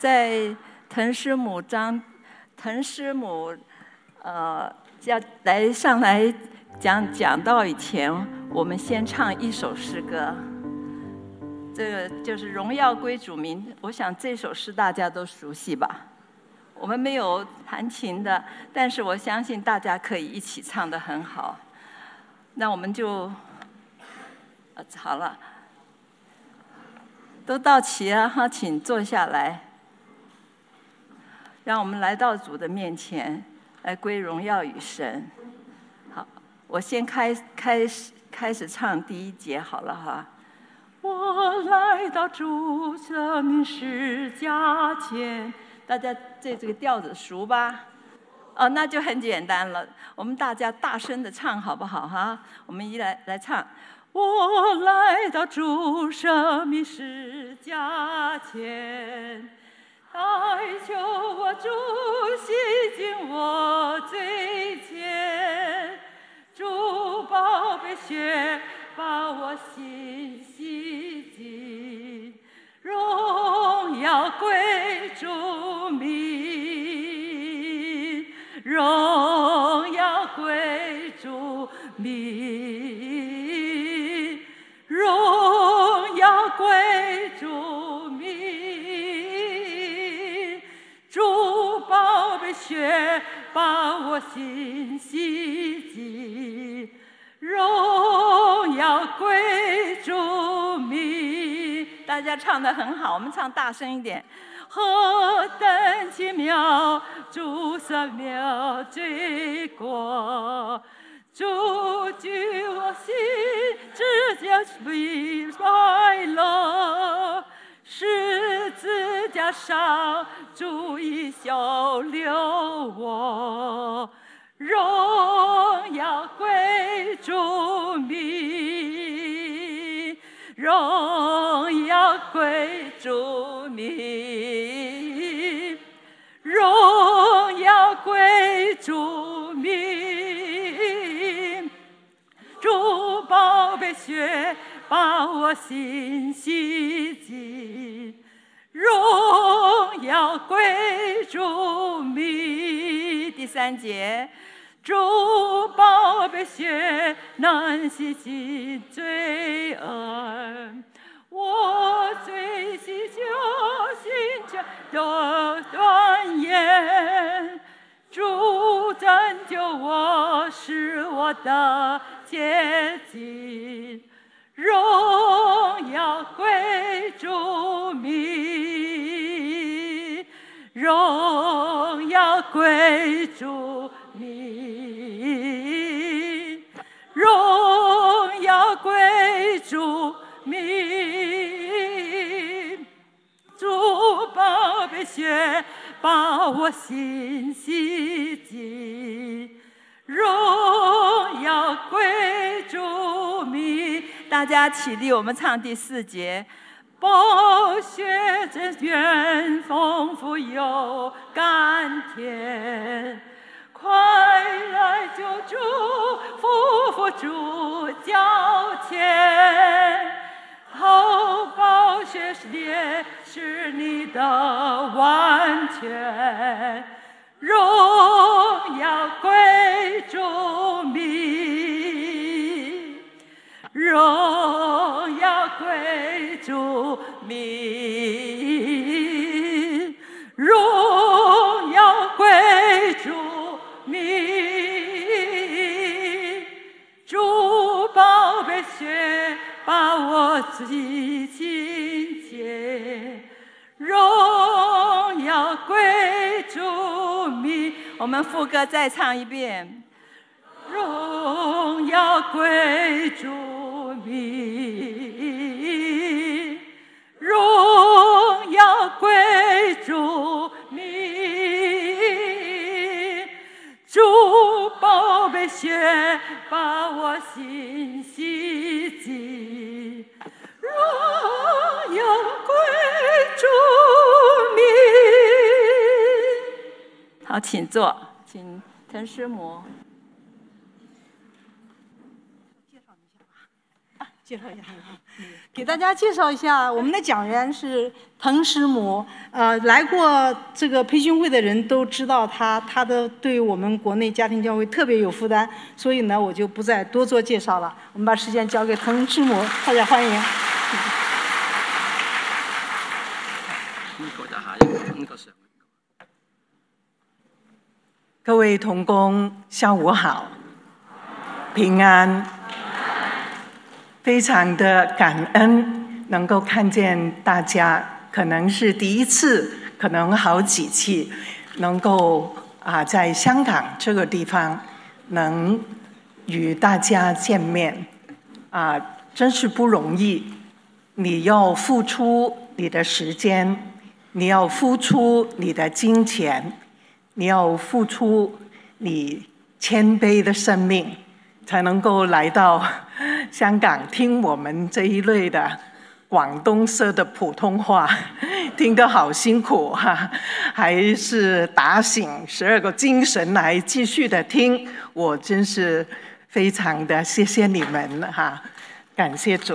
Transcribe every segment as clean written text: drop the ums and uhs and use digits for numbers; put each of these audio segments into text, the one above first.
在滕师母要上来讲道以前，我们先唱一首诗歌。这个就是荣耀归主名，我想这首诗大家都熟悉吧？我们没有弹琴的，但是我相信大家可以一起唱得很好。那我们就好了，都到齐了哈，请坐下来。让我们来到主的面前，来归荣耀与神。好，我先开始唱第一节好了哈。我来到主生命十架前，大家这个调子熟吧？哦，那就很简单了。我们大家大声的唱好不好哈？我们来唱。我来到主生命十架前，代求我主洗净我罪愆，主宝贝血把我心洗净，荣耀归主名，荣耀归主名，荣耀归主名，主宝贝血把我心洗净，荣耀归主名。大家唱得很好，我们唱大声一点。何等奇妙，主赦免罪过，主居我心，直接为快乐。十字架上，主已修留我，荣耀归主名，荣耀归主名，荣耀归主名，主宝贝血把我心洗净，荣耀归主名。第三节，主宝贝血能洗净罪恶，我罪洗就心全都断言，主拯救我是我的捷径，荣耀归主名，荣耀归主名，荣耀归主名，主宝贝血把我心洗净，荣耀归主名。大家起立，我们唱第四节。宝血真源丰富又甘甜，快来救主，夫妇主脚前，后宝血烈是你的完全，荣耀归主名，荣耀归主名，荣耀归主名，主宝贝血把我洗净洁，荣耀归主名。我们副歌再唱一遍。荣耀归主名，荣耀归主名，主宝贝血把我心洗净，荣耀归主名。好，请坐，请滕师母。 介绍一下，给大家介绍一下，我们的讲员是滕师母。来过这个培训会的人都知道他的对我们国内家庭教会特别有负担，所以呢，我就不再多做介绍了。我们把时间交给滕师母，大家欢迎。 各位同工，下午好，平安。非常的感恩能够看见大家，可能是第一次，可能好几次，能够在香港这个地方能与大家见面，真是不容易。你要付出你的时间，你要付出你的金钱，你要付出你谦卑的生命，才能够来到香港听我们这一类的广东式的普通话，听得好辛苦还是打醒12个精神来继续的听，我真是非常的谢谢你们感谢主。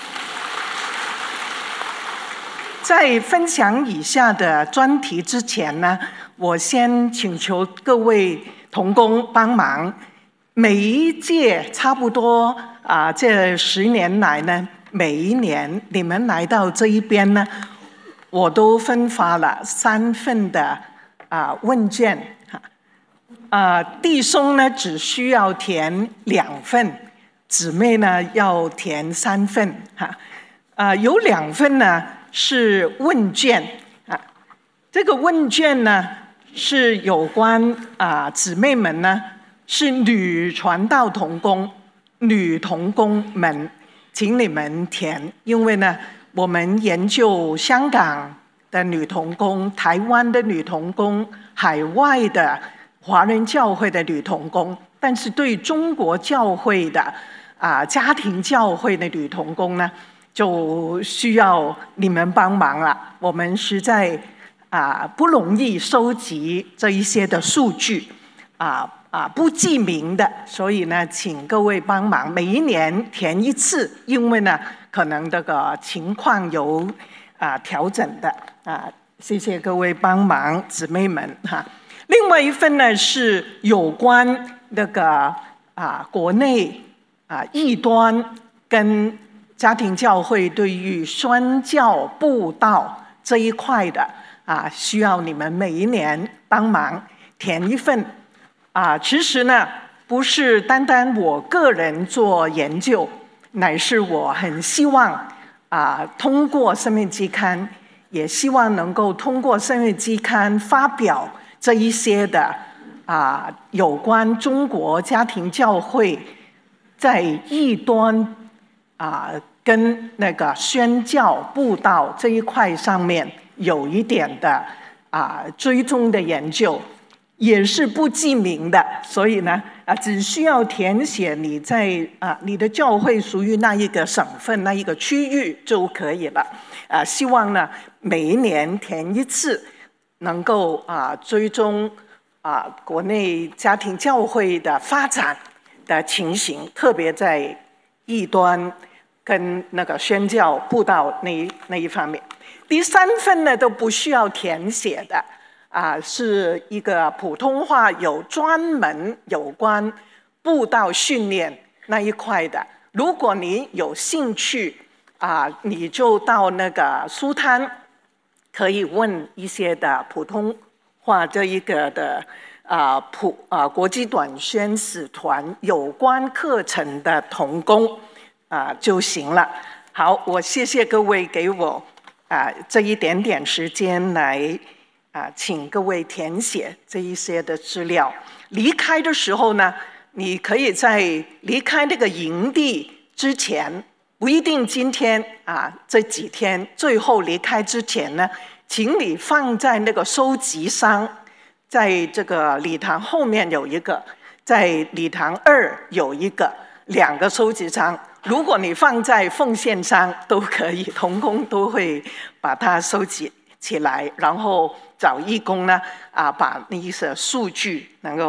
在分享以下的专题之前呢，我先请求各位同工帮忙。每一届差不多这10年来呢，每一年你们来到这一边呢，我都分发了3份的问卷弟兄呢只需要填2份，姊妹呢要填3份有2份呢是问卷这个问卷呢是有关姊妹们呢。是女传道同工、女同工们，请你们填，因为呢，我们研究香港的女同工、台湾的女同工、海外的华人教会的女同工，但是对中国教会的家庭教会的女同工呢，就需要你们帮忙了。我们实在不容易收集这一些的数据不记名的，所以呢，请各位帮忙，每一年填1次，因为呢，可能这个情况有调整的谢谢各位帮忙，姊妹们另外一份呢是有关那个国内异端跟家庭教会对于宣教布道这一块的需要你们每一年帮忙填1份。其实呢，不是单单我个人做研究，乃是我很希望通过生命期刊，也希望能够通过生命期刊发表这一些的有关中国家庭教会在异端跟那个宣教布道这一块上面有一点的追踪的研究。也是不记名的，所以呢，只需要填写你在你的教会属于那一个省份、那一个区域就可以了。希望呢，每一年填1次，能够追踪国内家庭教会的发展的情形，特别在异端跟那个宣教布道那一方面。第3份呢都不需要填写的。是一个普通话有专门有关布道训练那一块的。如果你有兴趣你就到那个书摊，可以问一些的普通话这一个的国际短宣使团有关课程的同工就行了。好，我谢谢各位给我这一点点时间来请各位填写这一些的资料。离开的时候呢，你可以在离开那个营地之前，不一定今天这几天最后离开之前呢，请你放在那个收集箱，在这个礼堂后面有一个，在礼堂2有一个，2个收集箱。如果你放在奉献箱都可以，同工都会把它收集起来，然后找义工呢把那些数据能够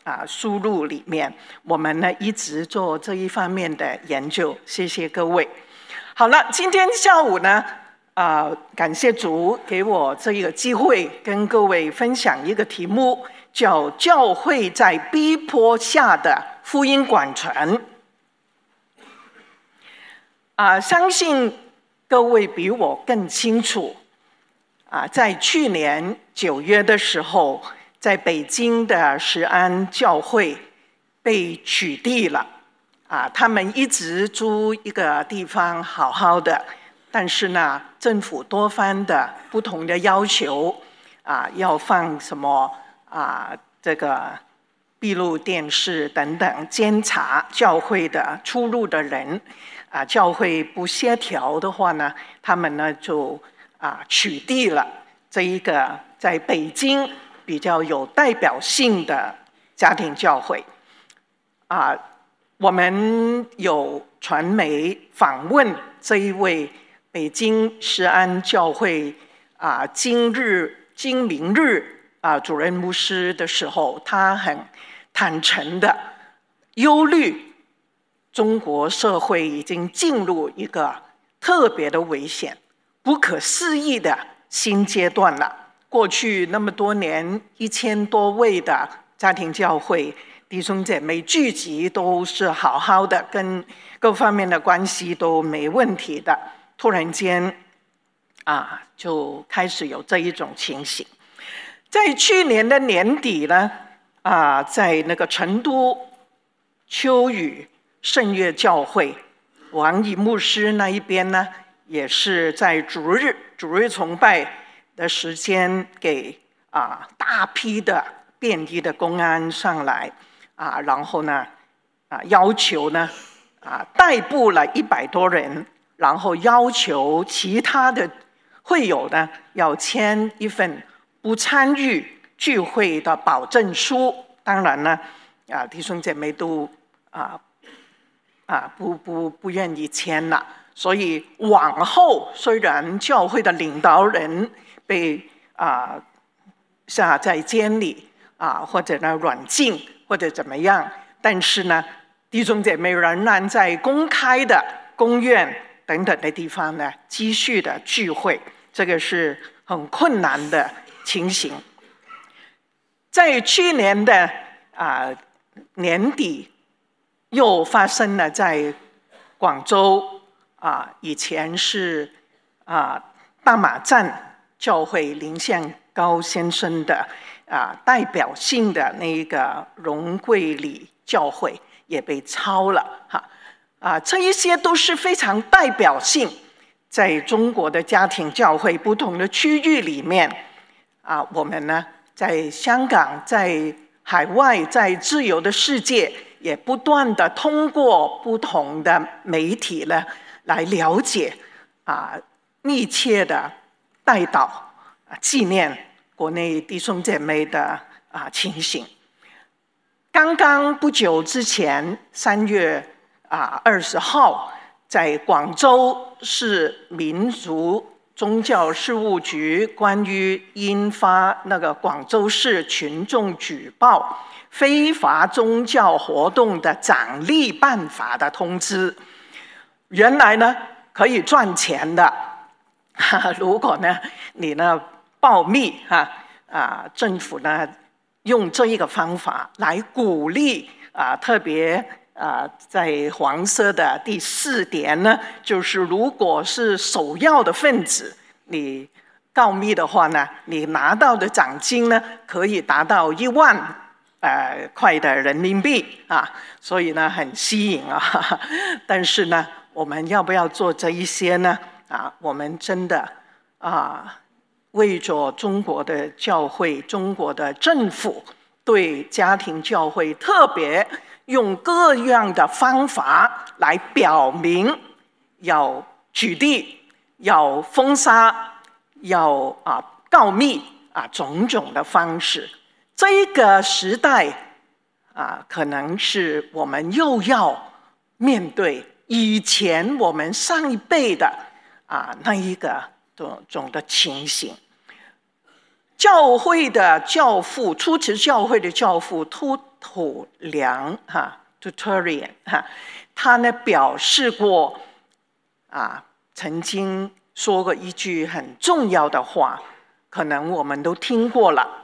书录里面，我们呢一直做这一方面的研究。谢谢各位。好了，今天下午呢，感谢主给我这个机会，跟各位分享一个题目，叫“教会在逼迫下的福音广传”。相信各位比我更清楚，在去年9月的时候，在北京的石安教会被取缔了。他们一直租一个地方好好的，但是呢，政府多番的不同的要求，要放什么这个闭路电视等等，监察教会的出入的人，教会不协调的话呢，他们呢就取缔了这一个在北京比较有代表性的家庭教会。我们有传媒访问这一位北京石安教会金明日主任牧师的时候，他很坦诚的忧虑中国社会已经进入一个特别的危险、不可思议的新阶段了。过去那么多年，1000多位的家庭教会弟兄姐妹聚集都是好好的，跟各方面的关系都没问题的，突然间就开始有这一种情形。在去年的年底呢，在那个成都秋雨圣乐教会，王乙牧师那一边呢，也是在主日崇拜的时间给大批的便衣的公安上来。然后呢，要求呢，逮捕了100多人，然后要求其他的会友呢要签一份不参与聚会的保证书。当然呢，弟兄姐妹都不愿意签了。所以往后虽然教会的领导人被下在监里或者呢软禁，或者怎么样，但是呢，弟兄姐妹仍然在公开的公园等等的地方呢继续的聚会，这个是很困难的情形。在去年的年底，又发生了在广州以前是大马站教会林宪高先生的代表性的那个荣桂里教会也被抄了这一些都是非常代表性，在中国的家庭教会不同的区域里面我们呢在香港、在海外、在自由的世界，也不断的通过不同的媒体呢来了解密切的代祷纪念国内弟兄姐妹的情形。刚刚不久之前，3月20号，在广州市民族宗教事务局关于印发那个广州市群众举报非法宗教活动的奖励办法的通知。原来呢可以赚钱的，如果呢你呢保密政府呢用这一个方法来鼓励特别在黄色的第4点呢，就是如果是首要的分子，你告密的话呢，你拿到的奖金呢可以达到1万块的人民币所以呢很吸引但是呢，我们要不要做这一些呢？我们真的为着中国的教会、中国的政府对家庭教会特别用各样的方法来表明要取缔、要封杀、要告密种种的方式。这个时代可能是我们又要面对以前我们上一辈的那一个种的情形。教会的教父，初期教会的教父土良Tertullian 他呢表示过曾经说过一句很重要的话，可能我们都听过了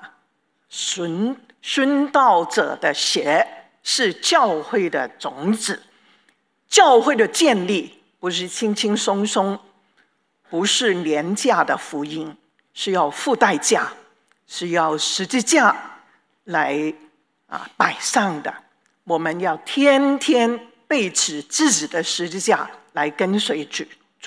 殉道者的血是教会的种子，教会的建立不是轻轻松松，不是廉价的福音，是要付代价，是要十字架来摆上的。我们要天天背起自己的十字架来跟随主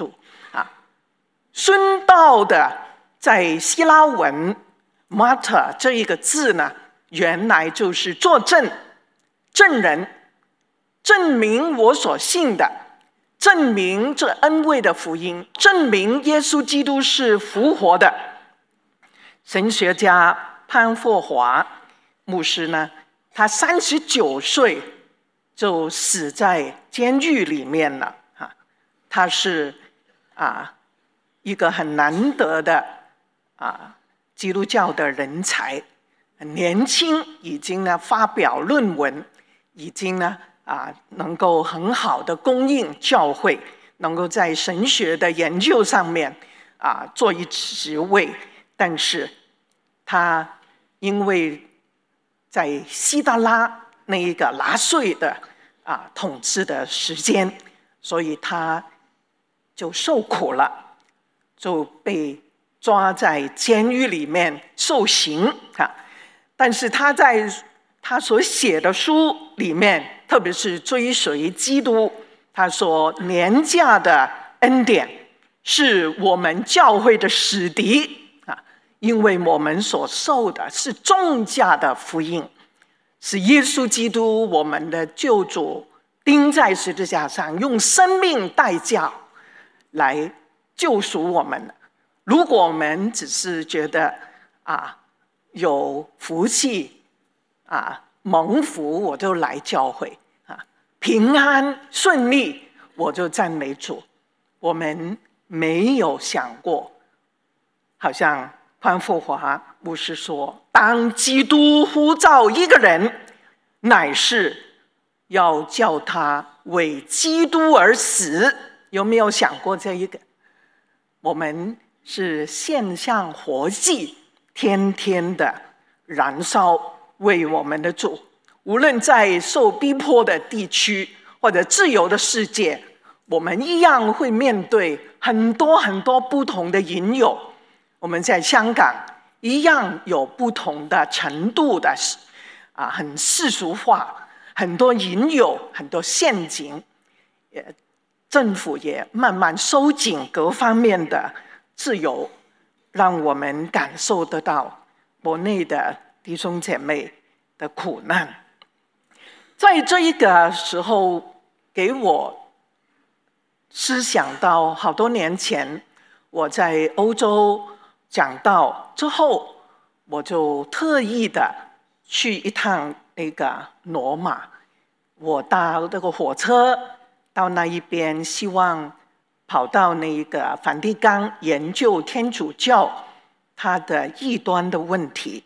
殉道的在希腊文 martyr 这一个字呢，原来就是作证、证人，证明我所信的，证明这恩惠的福音，证明耶稣基督是复活的。神学家潘霍华牧师呢，他39岁就死在监狱里面了他是一个很难得的基督教的人才，很年轻，已经呢发表论文，已经呢能够很好的供应教会，能够在神学的研究上面做一职位。但是他因为在希特拉那一个纳粹的统治的时间，所以他就受苦了，就被抓在监狱里面受刑但是他在他所写的书里面，特别是追随基督，他说廉价的恩典是我们教会的死敌因为我们所受的是重价的福音，是耶稣基督我们的救主钉在十字架上，用生命代价来救赎我们。如果我们只是觉得有福气蒙福我就来教会平安顺利我就赞美主，我们没有想过，好像潘霍华牧师说，当基督呼召一个人，乃是要叫他为基督而死。有没有想过这一个？我们是献上活祭，天天的燃烧为我们的主，无论在受逼迫的地区或者自由的世界，我们一样会面对很多很多不同的引诱。我们在香港一样有不同的程度的很世俗化，很多引诱，很多陷阱，政府也慢慢收紧各方面的自由，让我们感受得到国内的弟兄姐妹的苦难。在这一个时候，给我思想到好多年前我在欧洲讲道之后，我就特意的去一趟那个罗马，我搭那个火车到那一边，希望跑到那个梵蒂冈研究天主教它的异端的问题。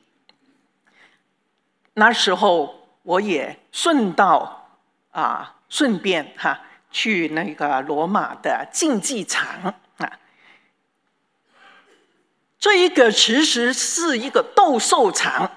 那时候我也顺便去那个罗马的竞技场这一个其实是一个斗兽场，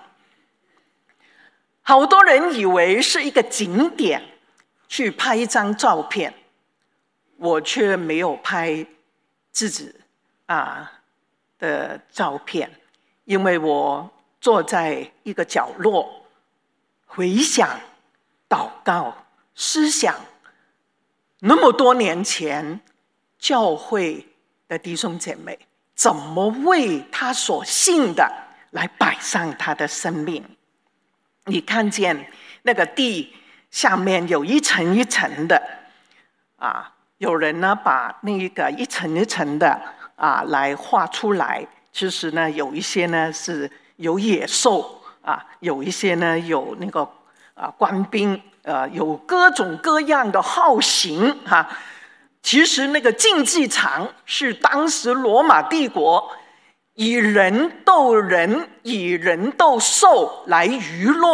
好多人以为是一个景点，去拍一张照片，我却没有拍自己的照片，因为我坐在一个角落，回想、祷告、思想，那么多年前教会的弟兄姐妹怎么为他所信的来摆上他的生命。你看见那个地下面有一层一层的有人呢把那个一层一层的来画出来，其实呢有一些呢是有野兽有一些呢有那个官兵有各种各样的号型其实那个竞技场是当时罗马帝国以人斗人、以人斗兽来娱乐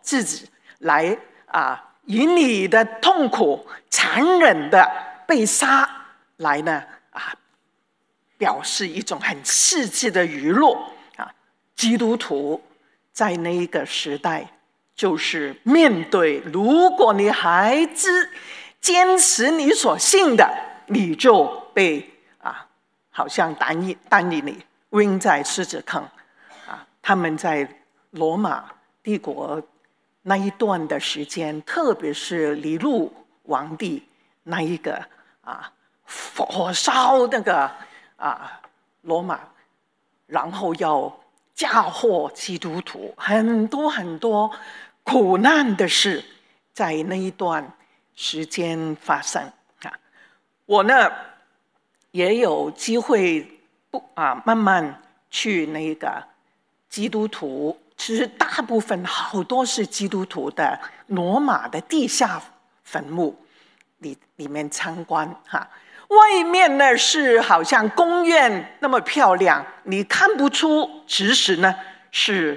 自己来以你的痛苦、残忍的被杀来呢表示一种很刺激的娱乐基督徒在那一个时代，就是面对，如果你还坚持你所信的，你就被好像但以理扔在狮子坑他们在罗马帝国那一段的时间，特别是尼禄皇帝那一个火烧那个罗马，然后要嫁祸基督徒，很多很多苦难的事在那一段时间发生我呢也有机会慢慢去那个基督徒，其实大部分好多是基督徒的罗马的地下坟墓里面参观外面呢是好像宫苑那么漂亮，你看不出其实呢是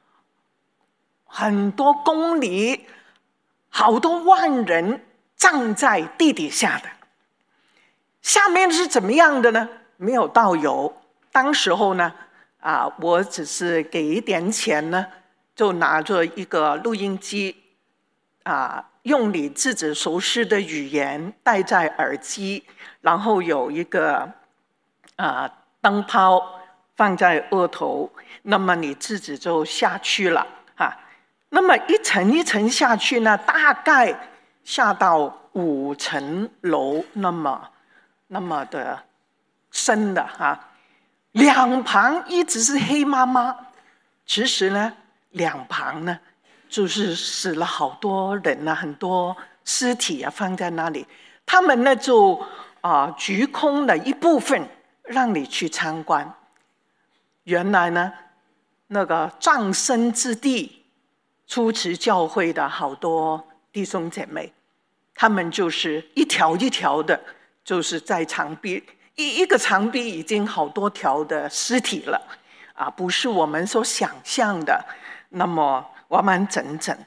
很多公里好多万人葬在地底下的。下面是怎么样的呢？没有导游，当时候呢我只是给一点钱呢，就拿着一个录音机用你自己熟悉的语言戴在耳机，然后有一个灯泡放在额头，那么你自己就下去了那么一层一层下去呢，大概下到5层楼那么的深的两旁一直是黑麻麻，其实呢两旁呢就是死了好多人很多尸体放在那里，他们呢就局空了一部分让你去参观。原来呢那个葬身之地，初期教会的好多弟兄姐妹，他们就是一条一条的，就是在墙壁一个墙壁已经好多条的尸体了不是我们所想象的那么完完整整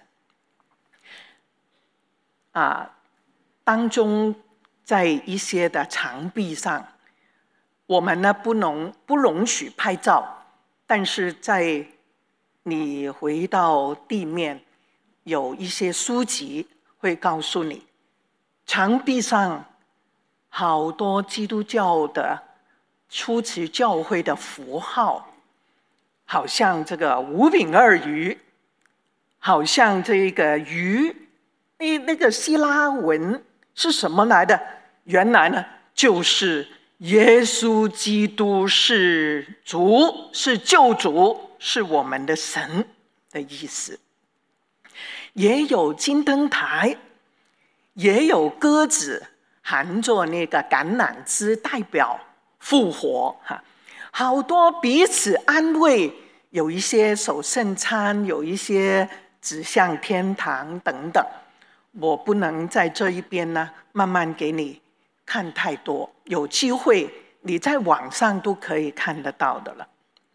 当中在一些的墙壁上，我们呢不容许拍照，但是在你回到地面，有一些书籍会告诉你，墙壁上好多基督教的初期教会的符号，好像这个5饼2鱼，好像这个鱼那个希腊文是什么来的？原来呢就是耶稣基督是主，是救主，是我们的神的意思。也有金灯台，也有鸽子含着那个橄榄枝代表复活好多彼此安慰，有一些守圣餐，有一些指向天堂等等。我不能在这一边呢慢慢给你看太多，有机会你在网上都可以看得到的了。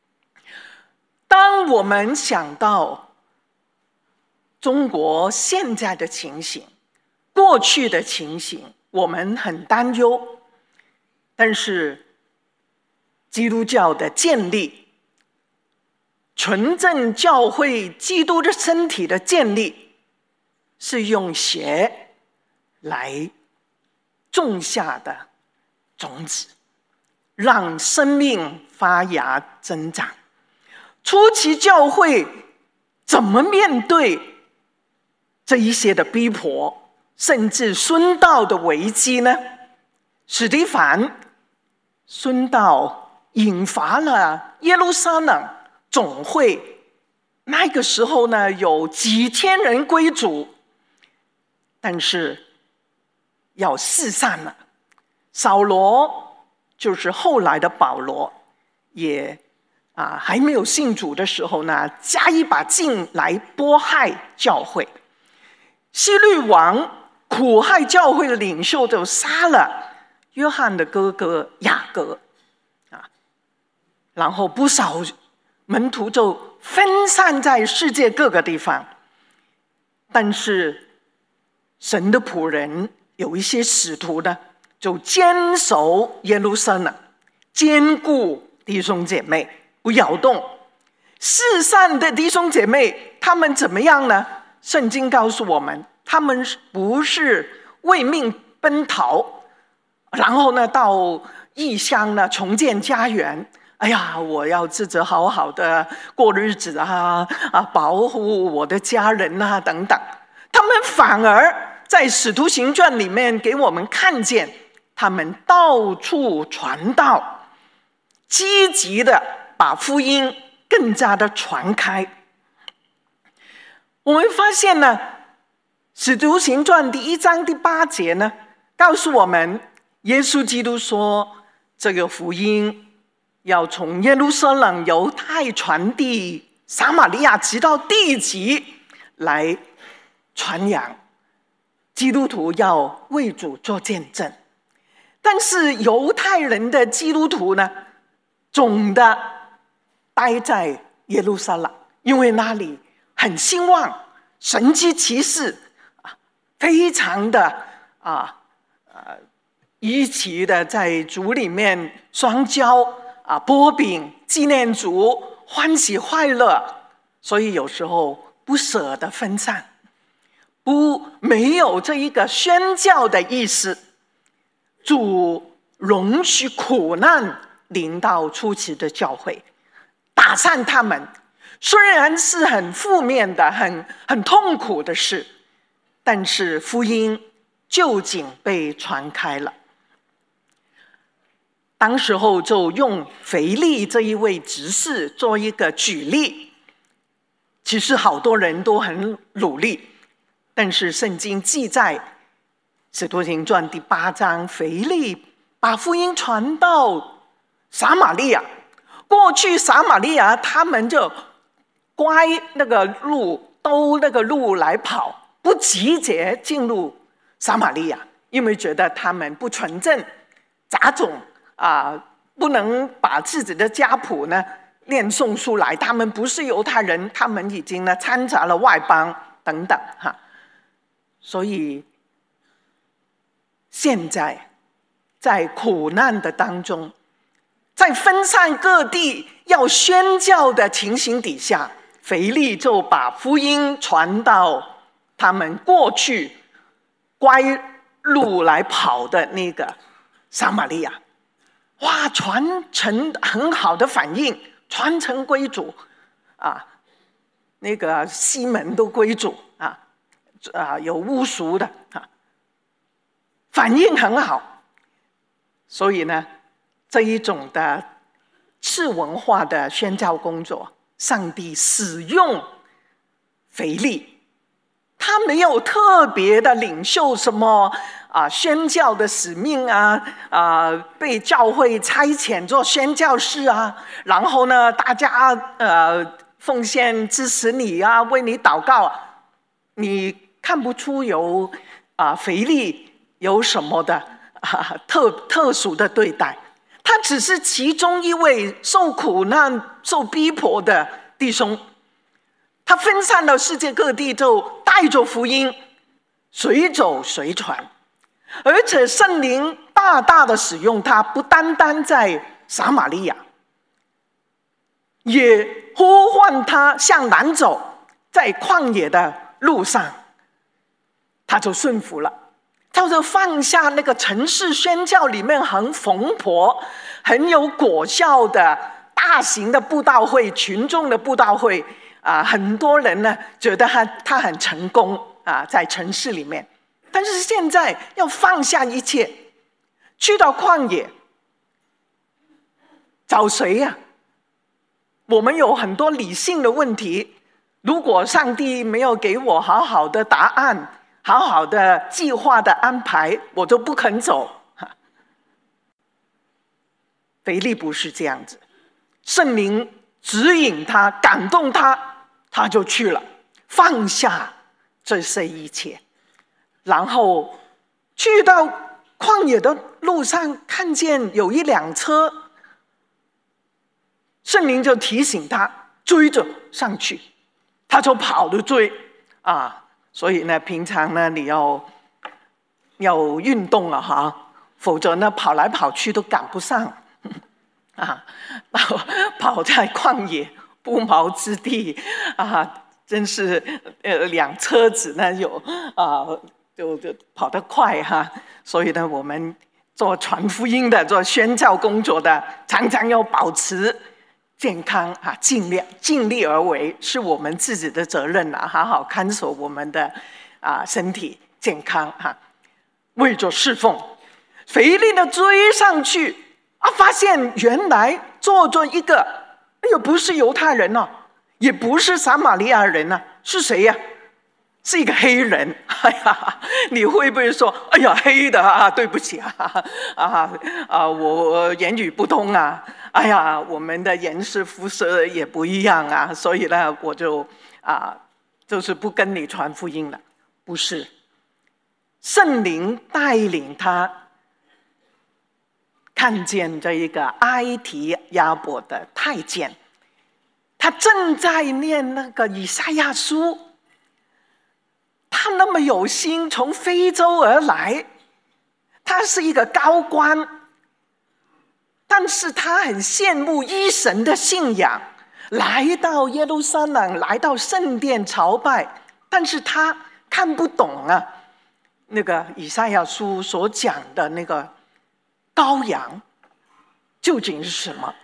当我们想到中国现在的情形，过去的情形，我们很担忧，但是基督教的建立，纯正教会基督的身体的建立，是用血来种下的种子，让生命发芽增长。初期教会怎么面对这一些的逼迫，甚至殉道的危机呢？史提反殉道引发了耶路撒冷总会，那个时候呢有几千人归主，但是要四散了。扫罗就是后来的保罗，也还没有信主的时候呢，加一把劲来迫害教会。希律王苦害教会的领袖，就杀了约翰的哥哥雅各然后不少门徒就分散在世界各个地方。 但是神的仆人有一些使徒呢，就坚守耶路撒冷，坚固弟兄姐妹，不摇动。世上的弟兄姐妹他们怎么样呢？圣经告诉我们，他们不是为命奔逃，然后呢到异乡呢重建家园。哎呀，我要自己好好的过日子啊，保护我的家人啊等等。他们反而在使徒行传里面给我们看见，他们到处传道，积极的把福音更加的传开。我们发现呢，使徒行传第1章第8节呢，告诉我们耶稣基督说，这个福音要从耶路撒冷、犹太传递撒玛利亚，直到地极来传扬。基督徒要为主做见证。但是犹太人的基督徒呢，总的待在耶路撒冷，因为那里很兴旺，神迹奇事非常的一起的在主里面相交擘饼纪念主，欢喜快乐，所以有时候不舍得分散，没有这一个宣教的意思。主容许苦难临到初期的教会，打散他们，虽然是很负面的、很痛苦的事，但是福音究竟被传开了。当时候就用腓力这一位执事做一个举例。其实好多人都很努力，但是圣经记载使徒行传第8章，腓力把福音传到撒玛利亚。过去撒玛利亚他们就乖那个路，兜那个路来跑，不集结进入撒玛利亚，因为觉得他们不纯正，杂种不能把自己的家谱呢念诵出来，他们不是犹太人，他们已经呢掺杂了外邦等等所以现在在苦难的当中，在分散各地要宣教的情形底下，腓力就把福音传到他们过去乖路来跑的那个撒玛利亚。哇，传承很好的反应，传承归主那个西门都归主有巫俗的反应很好。所以呢，这一种的次文化的宣教工作，上帝使用腓力，他没有特别的领袖什么宣教的使命被教会差遣做宣教士然后呢大家奉献支持你为你祷告，你看不出有腓力有什么的特殊的对待。他只是其中一位受苦难受逼迫的弟兄，他分散到世界各地，就带着福音随走随传。而且圣灵大大的使用他，不单单在撒玛利亚，也呼唤他向南走，在旷野的路上他就顺服了，他就放下那个城市宣教里面很蓬勃很有果效的大型的布道会，群众的布道会很多人呢觉得他很成功在城市里面。但是现在要放下一切，去到旷野找谁呀？我们有很多理性的问题，如果上帝没有给我好好的答案，好好的计划的安排，我就不肯走。腓力不是这样子，圣灵指引他，感动他，他就去了，放下这些一切。然后去到旷野的路上，看见有一辆车，圣灵就提醒他追着上去，他就跑着追所以呢，平常呢你要运动了哈，否则呢跑来跑去都赶不上啊！跑在旷野不毛之地啊，真是辆车子呢就跑得快哈。所以呢，我们做传福音的、做宣教工作的，常常要保持健康啊，尽力而为，是我们自己的责任啊，好好看守我们的身体健康哈。为着侍奉，腓力的追上去发现原来坐着一个，不是犹太人哦，也不是撒玛利亚人啊，是谁呀？是一个黑人。哎呀，你会不会说，哎呀，黑的啊，对不起我言语不通啊，哎呀，我们的颜色肤色也不一样啊，所以呢，我就是不跟你传福音了。不是，圣灵带领他看见这一个埃提亚伯的太监，他正在念那个以赛亚书。他那么有心从非洲而来，他是一个高官，但是他很羡慕一神的信仰，来到耶路撒冷，来到圣殿朝拜，但是他看不懂啊，那个以赛亚书所讲的那个羔羊究竟是什么。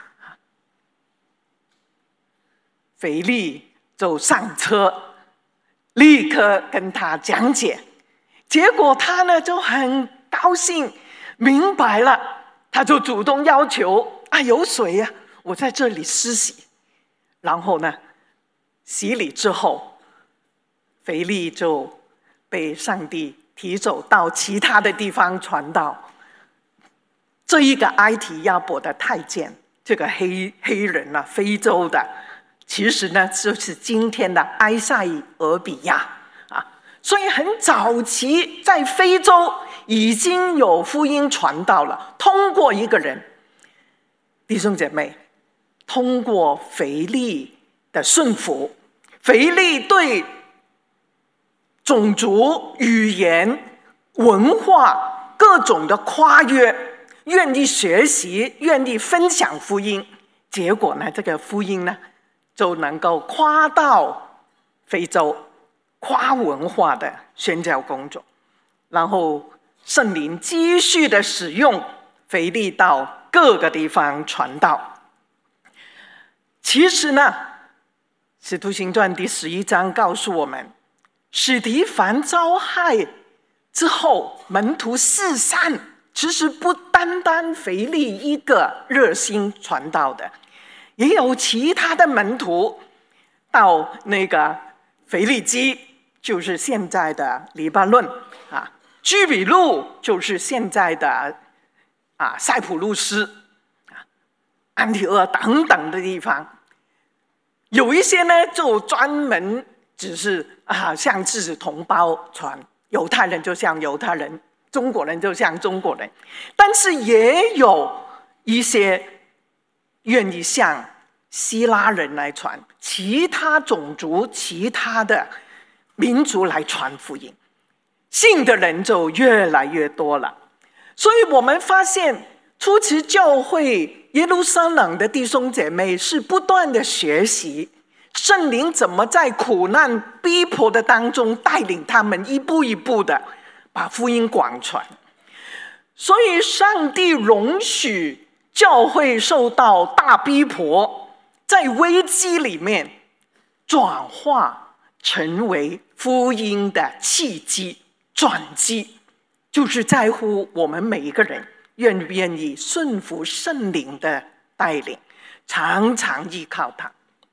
腓力就上车，立刻跟他讲解，结果他呢就很高兴，明白了，他就主动要求有水啊，我在这里施洗。然后呢，洗礼之后，腓力就被上帝提走到其他的地方传道。这一个埃提亚伯的太监，这个黑人啊，非洲的，其实呢就是今天的埃塞俄比亚啊。所以很早期在非洲已经有福音传道了，通过一个人。弟兄姐妹，通过腓力的顺服，腓力对种族、语言、文化各种的跨越，愿意学习，愿意分享福音，结果呢，这个福音呢就能够跨到非洲，跨文化的宣教工作。然后圣灵继续的使用腓力到各个地方传道。其实呢，使徒行传第11章告诉我们，史提凡遭害之后，门徒四散，其实不单单腓力一个热心传道的，也有其他的门徒到那个腓力基，就是现在的黎巴嫩啊，居比路就是现在的塞浦路斯安提阿等等的地方。有一些呢就专门只是向自己同胞传，犹太人就像犹太人，中国人就像中国人，但是也有一些愿意向希腊人来传，其他种族、其他的民族来传福音，信的人就越来越多了。所以我们发现初期教会耶路撒冷的弟兄姐妹是不断的学习圣灵怎么在苦难逼迫的当中带领他们一步一步的把福音广传。所以上帝容许教会受到大逼迫，在危机里面转化成为福音的契机转机，就是在乎我们每一个人愿不愿意顺服圣灵的带领，常常依靠他。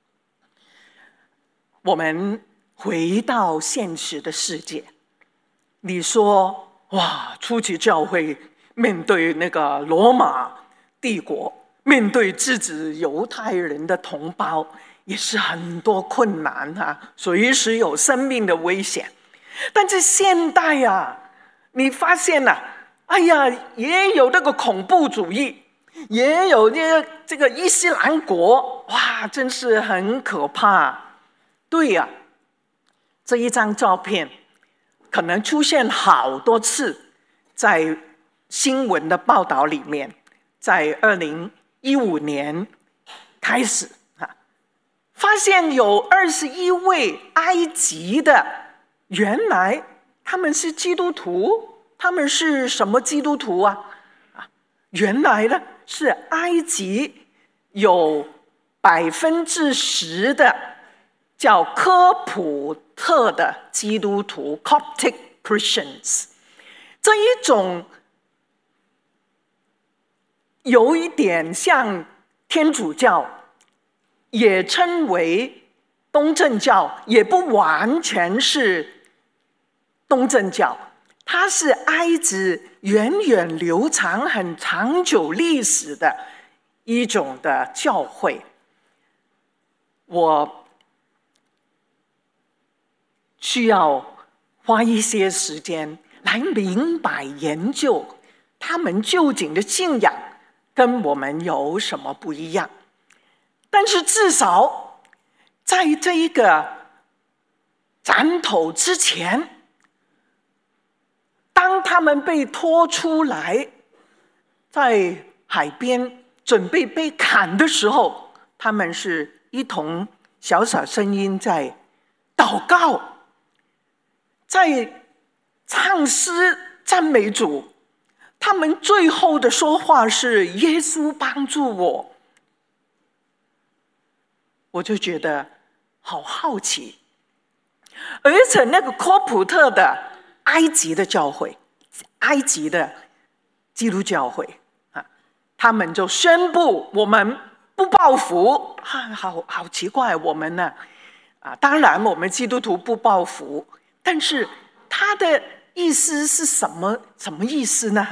我们回到现实的世界，你说哇，初期教会面对那个罗马帝国，面对自己犹太人的同胞，也是很多困难随时有生命的危险。但是现代你发现也有那个恐怖主义，也有这个伊斯兰国，哇，真是很可怕。对这一张照片可能出现好多次在新闻的报道里面，在2015年开始发现有21位埃及的，原来他们是基督徒。他们是什么基督徒啊？原来呢是埃及有10%的叫科普特的基督徒 （Coptic Christians）， 这一种有一点像天主教，也称为东正教，也不完全是东正教。它是埃及源远流长、很长久历史的一种的教会。我需要花一些时间来明白研究他们究竟的信仰跟我们有什么不一样。但是至少在这一个斩头之前，当他们被拖出来，在海边准备被砍的时候，他们是一同小小声音在祷告，在唱诗赞美主。他们最后的说话是耶稣帮助我。我就觉得好好奇。而且那个科普特的埃及的教会，埃及的基督教会他们就宣布我们不报复。好奇怪，我们呢当然我们基督徒不报复，但是他的意思是什么意思呢？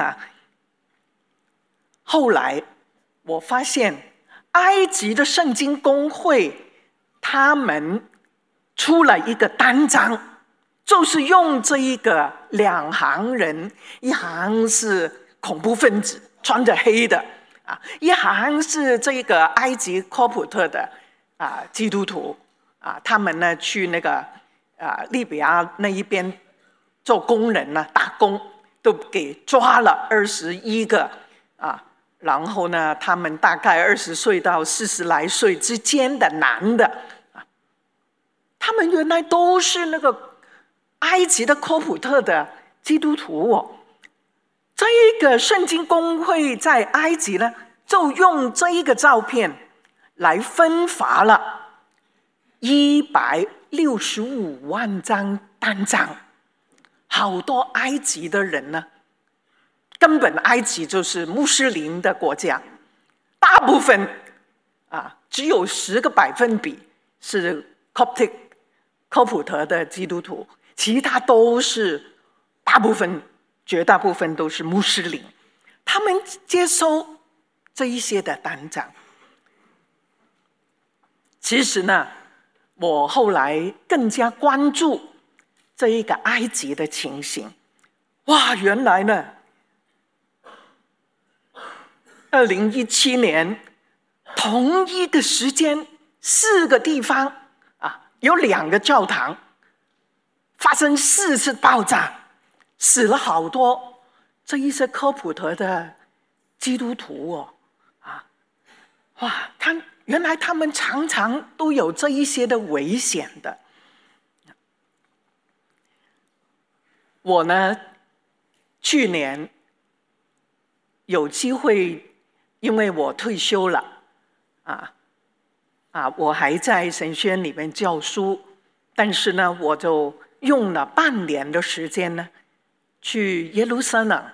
后来我发现埃及的圣经公会他们出了一个单章，就是用这一个2行人，一行是恐怖分子穿着黑的一行是这个埃及科普特的基督徒他们呢去那个利比亚那一边做工人呢打工，都给抓了21个然后呢他们大概20岁到40来岁之间的男的他们原来都是那个埃及的科普特的基督徒这一个圣经公会在埃及呢，就用这一个照片来分发了165万张单张。好多埃及的人呢，根本埃及就是穆斯林的国家，大部分只有10个百分比是 Coptic 科普特的基督徒，其他都是绝大部分都是穆斯林。他们接收这一些的单张。其实呢，我后来更加关注这一个埃及的情形。哇，原来呢2017年同一个时间4个地方有2个教堂发生4次爆炸，死了好多这一些科普特的基督徒哇，原来他们常常都有这一些的危险的。我呢去年有机会，因为我退休了我还在神学院里面教书，但是呢我就用了半年的时间呢去耶路撒冷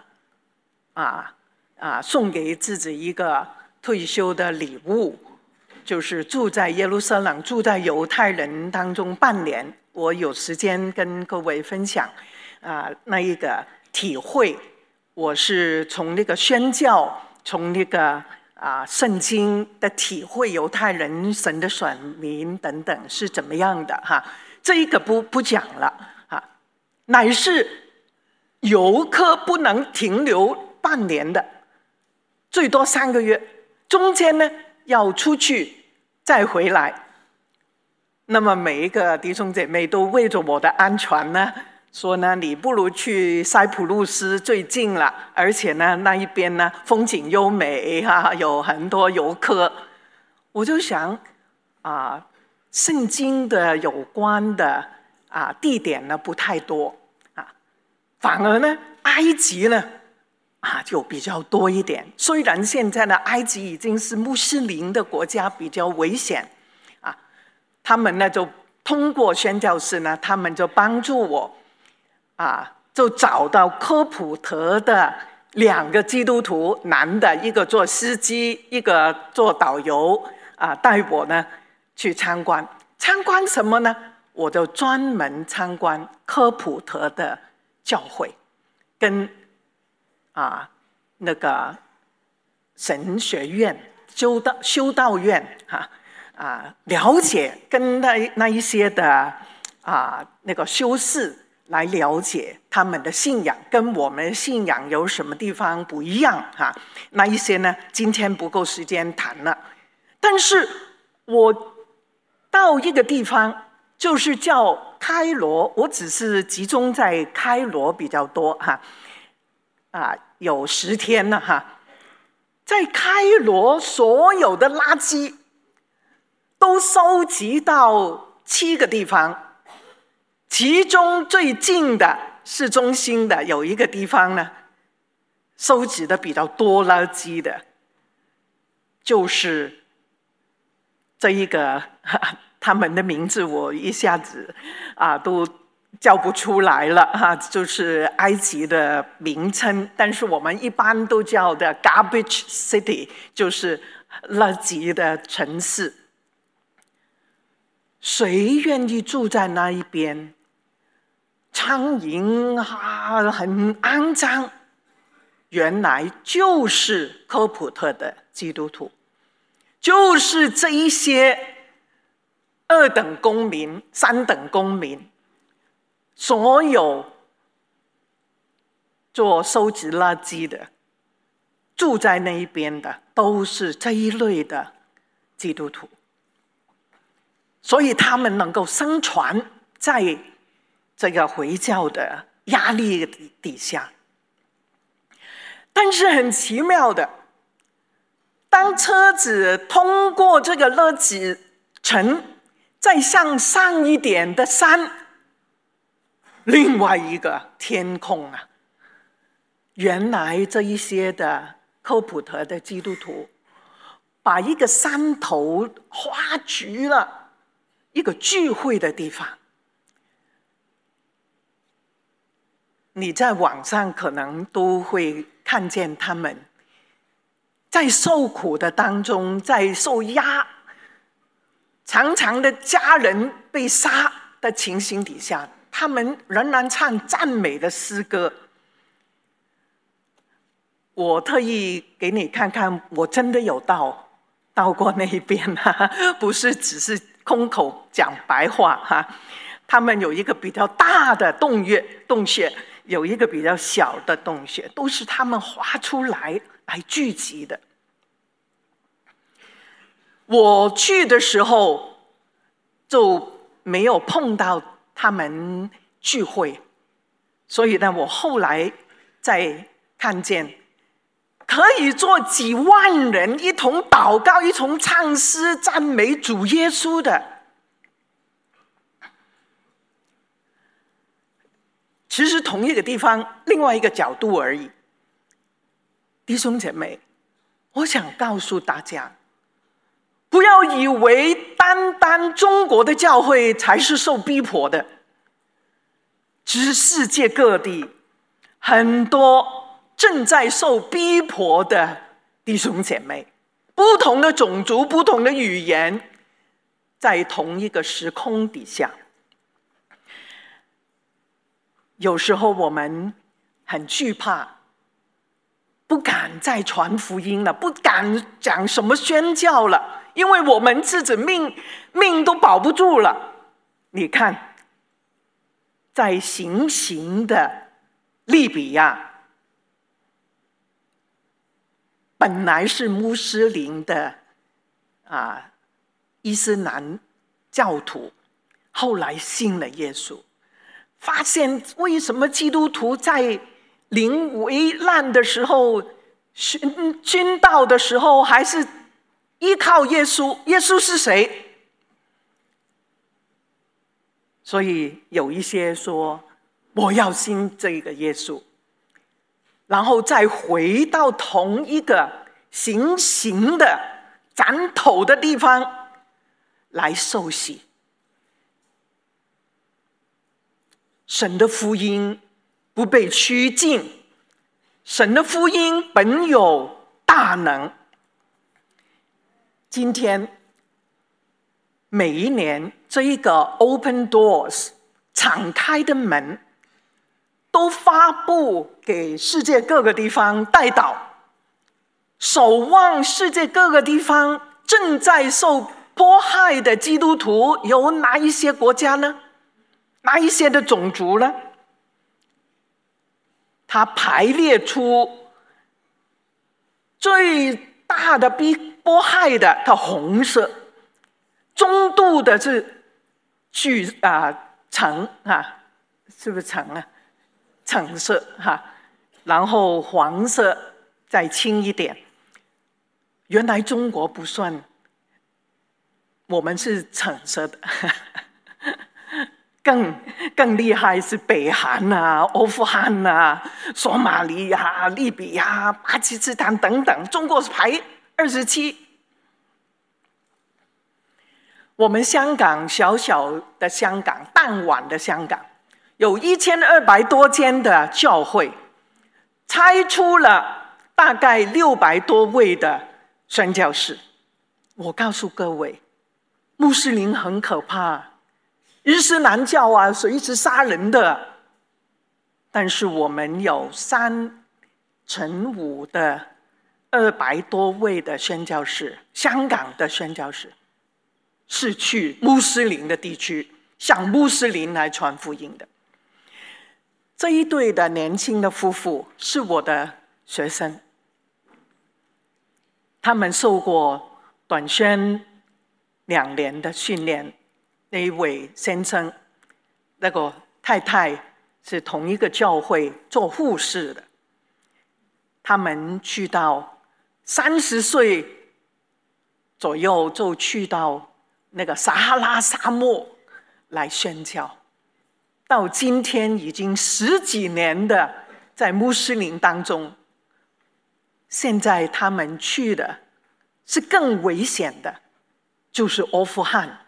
送给自己一个退休的礼物，就是住在耶路撒冷，住在犹太人当中半年。我有时间跟各位分享那一个体会，我是从那个宣教，从那个圣经的体会，犹太人神的选民等等是怎么样的这一个不讲了乃是游客不能停留半年的，最多3个月，中间呢要出去再回来。 那么每一个弟兄姐妹都为着我的安全呢，说呢，你不如去塞浦路斯最近了，而且呢，那一边呢风景优美啊，有很多游客。我就想圣经的有关的地点呢不太多反而呢埃及呢就比较多一点。虽然现在呢埃及已经是穆斯林的国家，比较危险他们呢就通过宣教士呢，他们就帮助我就找到科普特的2个基督徒，男的，一个做司机，一个做导游带我呢去参观。参观什么呢？我就专门参观科普特的教会，跟那个神学院、修道院了解，跟那一些的那个修士来了解他们的信仰，跟我们的信仰有什么地方不一样那一些呢，今天不够时间谈了。但是我到一个地方，就是叫开罗，我只是集中在开罗比较多有10天了在开罗所有的垃圾都收集到7个地方，其中最近的市中心的有一个地方呢，收集的比较多垃圾的，就是这一个他们的名字我一下子都叫不出来了就是埃及的名称，但是我们一般都叫的 Garbage City， 就是垃圾的城市。谁愿意住在那一边？苍蝇很肮脏，原来就是科普特的基督徒，就是这一些2等公民、3等公民，所有做收集垃圾的，住在那一边的，都是这一类的基督徒。所以他们能够生存在这个回教的压力底下。但是很奇妙的，当车子通过这个垃圾城，再向上一点的山，另外一个天空原来这一些的科普特的基督徒把一个山头划局了一个聚会的地方。你在网上可能都会看见他们在受苦的当中，在受压，常常的家人被杀的情形底下，他们仍然唱赞美的诗歌。我特意给你看看，我真的有到过那一边不是只是空口讲白话他们有一个比较大的洞穴，有一个比较小的洞穴，都是他们划出来聚集的。我去的时候就没有碰到他们聚会，所以呢，我后来再看见可以做几万人一同祷告，一同唱诗赞美主耶稣的。其实同一个地方，另外一个角度而已。弟兄姐妹，我想告诉大家，不要以为单单中国的教会才是受逼迫的，其实世界各地很多正在受逼迫的弟兄姐妹，不同的种族、不同的语言，在同一个时空底下。有时候我们很惧怕，不敢再传福音了，不敢讲什么宣教了，因为我们自己命都保不住了。你看，在行刑的利比亚，本来是穆斯林的伊斯兰教徒， 后来信了耶稣，发现为什么基督徒在临危难的时候、殉道的时候，还是依靠耶稣？耶稣是谁？所以有一些说我要信这个耶稣，然后再回到同一个行刑的斩头的地方来受洗。神的福音不被拘禁，神的福音本有大能。今天每一年这一个 Open Doors 敞开的门都发布给世界各个地方代祷，守望世界各个地方正在受迫害的基督徒有哪一些国家呢？哪一些的种族呢？他排列出最大的迫害的，它红色；中度的是橙是不是橙啊？橙色然后黄色再轻一点。原来中国不算，我们是橙色的。更厉害是北韩啊、阿富汗啊、索马里亚、利比亚、巴基斯坦等等，中国是排27。我们香港小小的香港，弹丸的香港，有1200多间的教会，拆出了大概600多位的宣教士。我告诉各位，穆斯林很可怕，伊斯兰教啊，随时杀人的。但是我们有5%的200多位的宣教士，香港的宣教士是去穆斯林的地区，向穆斯林来传福音的。这一对的年轻的夫妇是我的学生，他们受过短宣2年的训练。那一位先生，那个太太是同一个教会做护士的。他们去到30岁左右就去到那个撒哈拉沙漠来宣教，到今天已经10几年的在穆斯林当中。现在他们去的是更危险的，就是阿富汗。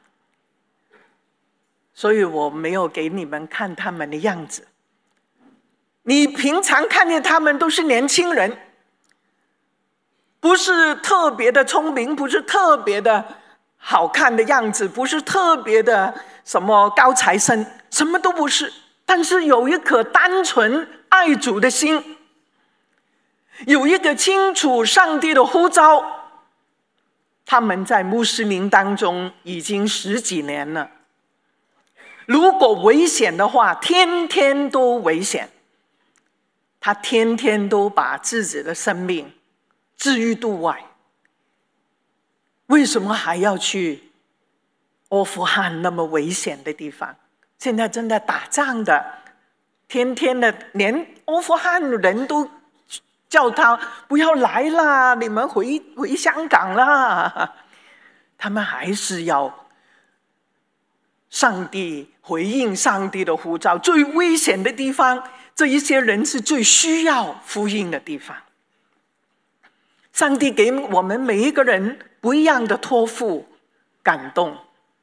所以我没有给你们看他们的样子。你平常看见他们都是年轻人，不是特别的聪明，不是特别的好看的样子，不是特别的什么高材生，什么都不是。但是有一颗单纯爱主的心，有一个清楚上帝的呼召。他们在穆斯林当中已经10几年了。如果危险的话，天天都危险。他天天都把自己的生命置于度外。为什么还要去阿富汗那么危险的地方？现在正在打仗的，天天的，连阿富汗人都叫他不要来啦，你们回香港啦。他们还是要上帝回应上帝的呼召。最危险的地方，这一些人是最需要福音的地方。上帝给我们每一个人不一样的托付感动，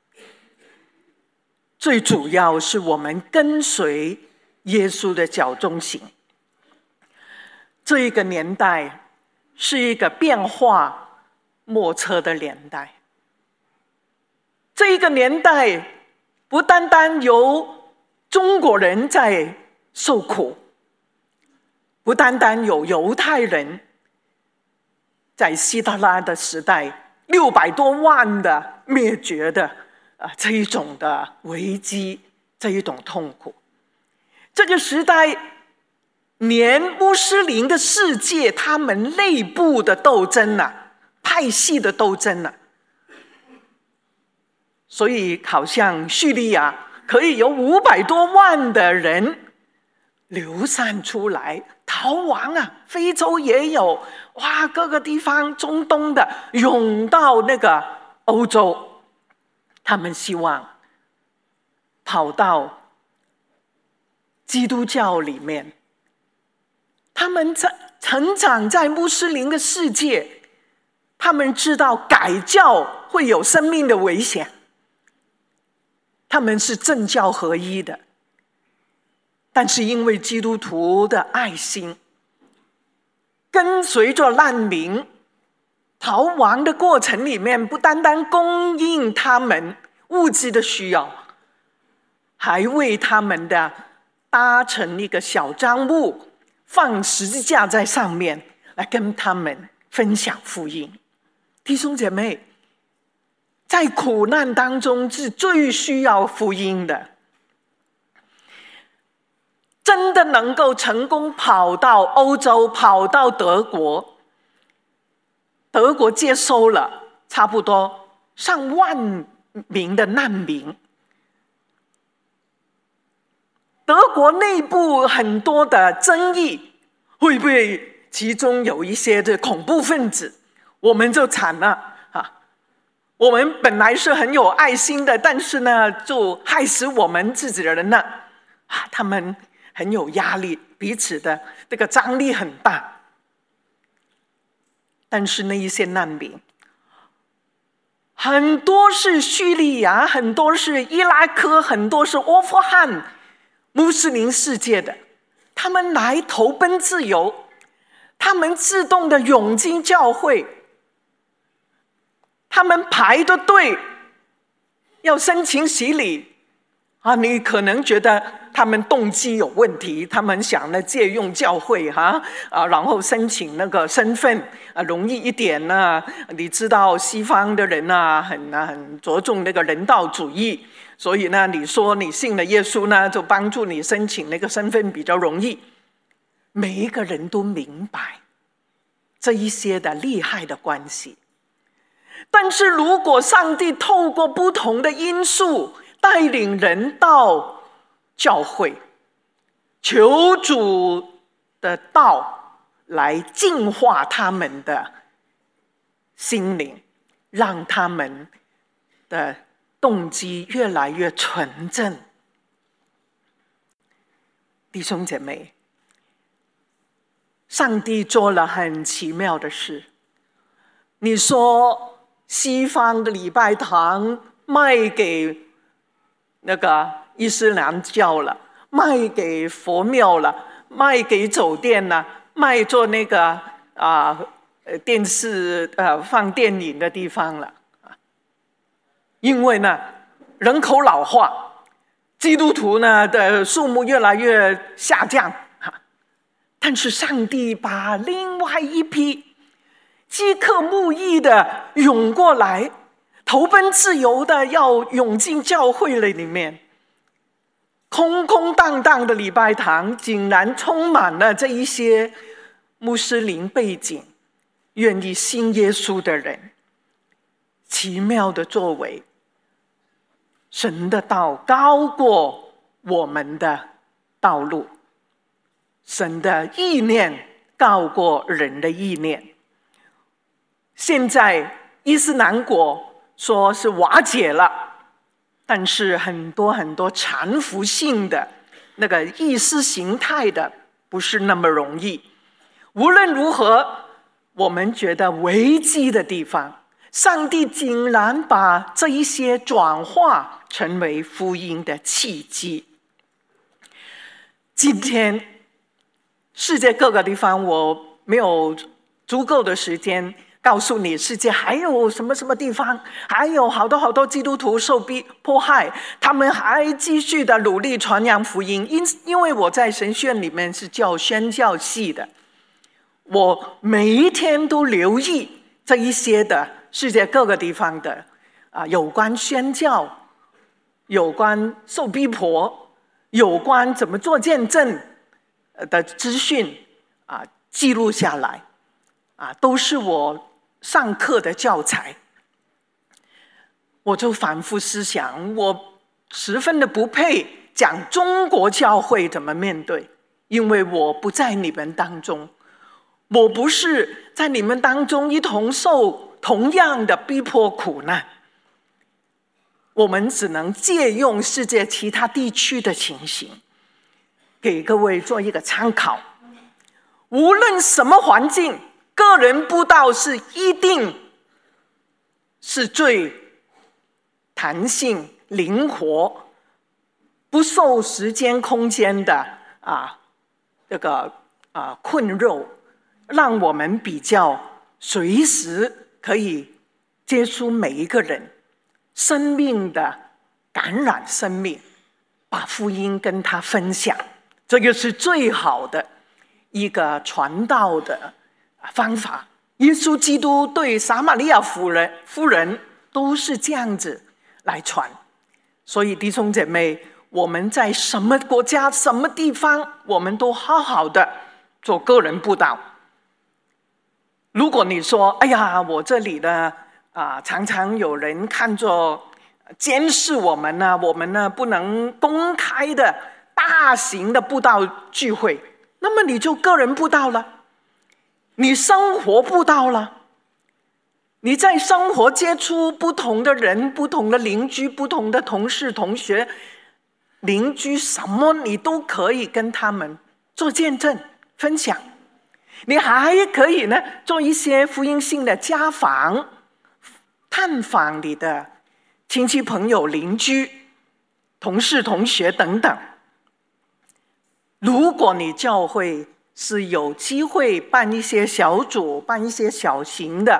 最主要是我们跟随耶稣的脚中行。这一个年代是一个变化莫测的年代。这一个年代不单单有中国人在受苦，不单单有犹太人在希特拉的时代600多万的灭绝的这一种的危机，这一种痛苦。这个时代连穆斯林的世界，他们内部的斗争派系的斗争所以好像叙利亚可以有500多万的人流散出来逃亡啊，非洲也有，哇，各个地方中东的涌到那个欧洲，他们希望跑到基督教里面。他们成长在穆斯林的世界，他们知道改教会有生命的危险，他们是政教合一的。但是因为基督徒的爱心，跟随着难民逃亡的过程里面，不单单供应他们物质的需要，还为他们的搭成一个小帐幕，放十字架在上面，来跟他们分享福音。弟兄姐妹，在苦难当中是最需要福音的。真的能够成功跑到欧洲，跑到德国，德国接收了差不多上万名的难民。德国内部很多的争议，会不会其中有一些的恐怖分子，我们就惨了啊！我们本来是很有爱心的，但是呢，就害死我们自己的人了啊！他们很有压力，彼此的这个张力很大。但是那一些难民，很多是叙利亚，很多是伊拉克，很多是阿富汗穆斯林世界的，他们来投奔自由，他们自动的涌进教会，他们排着队要申请洗礼啊！你可能觉得他们动机有问题，他们想呢借用教会然后申请那个身份容易一点呢。你知道西方的人很着重那个人道主义，所以呢，你说你信了耶稣呢，就帮助你申请那个身份比较容易。每一个人都明白这一些的利害的关系，但是如果上帝透过不同的因素带领人到教会，求主的道来净化他们的心灵，让他们的动机越来越纯正。弟兄姐妹，上帝做了很奇妙的事。你说西方的礼拜堂卖给那个伊斯兰教了，卖给佛庙了，卖给酒店了，卖做那个电视放电影的地方了。因为呢，人口老化，基督徒呢的数目越来越下降。但是上帝把另外一批饥渴慕义的涌过来，投奔自由的要涌进教会里面，空空荡荡的礼拜堂竟然充满了这一些穆斯林背景愿意信耶稣的人。奇妙的作为，神的道高过我们的道路，神的意念高过人的意念。现在伊斯兰国说是瓦解了，但是很多缠服性的那个意识形态的不是那么容易。无论如何，我们觉得危机的地方，上帝竟然把这一些转化成为福音的契机。今天世界各个地方，我没有足够的时间告诉你世界还有什么地方还有好多基督徒受迫害，他们还继续的努力传扬福音。因为我在神学院里面是教宣教系的，我每一天都留意这一些的世界各个地方的有关宣教，有关受逼迫，有关怎么做见证的资讯记录下来都是我上课的教材。 我就反复思想，我十分的不配讲中国教会怎么面对，因为我不在你们当中，我不是在你们当中一同受同样的逼迫苦难。我们只能借用世界其他地区的情形，给各位做一个参考。无论什么环境，个人布道是一定是最弹性、灵活、不受时间、空间的困扰，让我们比较随时可以接触每一个人生命的感染生命，把福音跟他分享，这个是最好的一个传道的方法。耶稣基督对撒玛利亚妇人都是这样子来传。所以弟兄姐妹，我们在什么国家、什么地方，我们都好好的做个人布道。如果你说，哎呀，我这里呢常常有人看作监视我们呢，我们呢不能公开的大型的布道聚会，那么你就个人布道了，你生活布道了，你在生活接触不同的人、不同的邻居、不同的同事、同学、邻居，什么你都可以跟他们做见证分享。你还可以呢做一些福音性的家访，探访你的亲戚朋友、邻居、同事、同学等等。如果你教会是有机会办一些小组、办一些小型的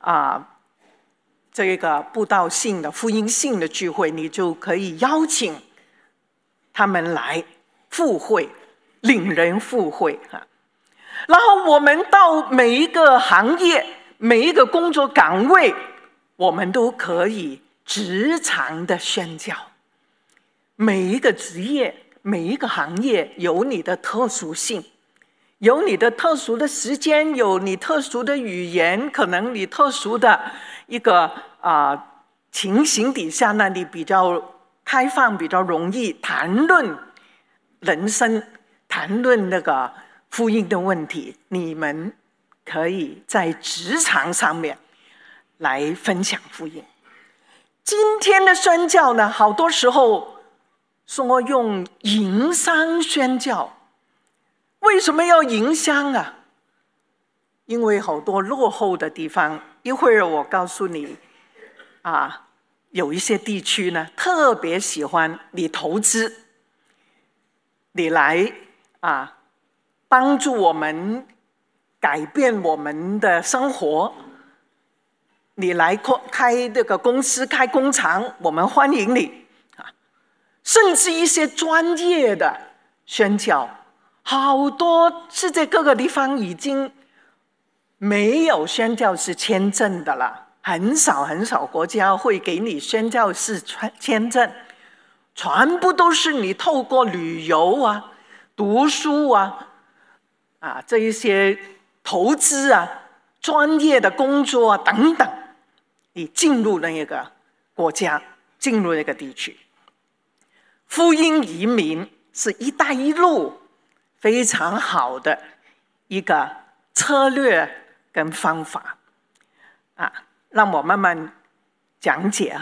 这个布道性的、福音性的聚会，你就可以邀请他们来赴会，领人赴会。然后我们到每一个行业、每一个工作岗位，我们都可以直肠的宣教。每一个职业、每一个行业有你的特殊性，有你的特殊的时间，有你特殊的语言，可能你特殊的一个情形底下呢，你比较开放，比较容易谈论人生，谈论那个福音的问题。你们可以在职场上面来分享福音。今天的宣教呢，好多时候说用营商宣教。为什么要营商啊？因为好多落后的地方，一会儿我告诉你有一些地区呢特别喜欢你投资，你来帮助我们改变我们的生活，你来开这个公司、开工厂，我们欢迎你甚至一些专业的宣教，好多世界各个地方已经没有宣教士签证的了，很少国家会给你宣教士签证，全部都是你透过旅游读书这一些投资专业的工作等等，你进入那个国家，进入那个地区。福音移民是一带一路非常好的一个策略跟方法让我慢慢讲解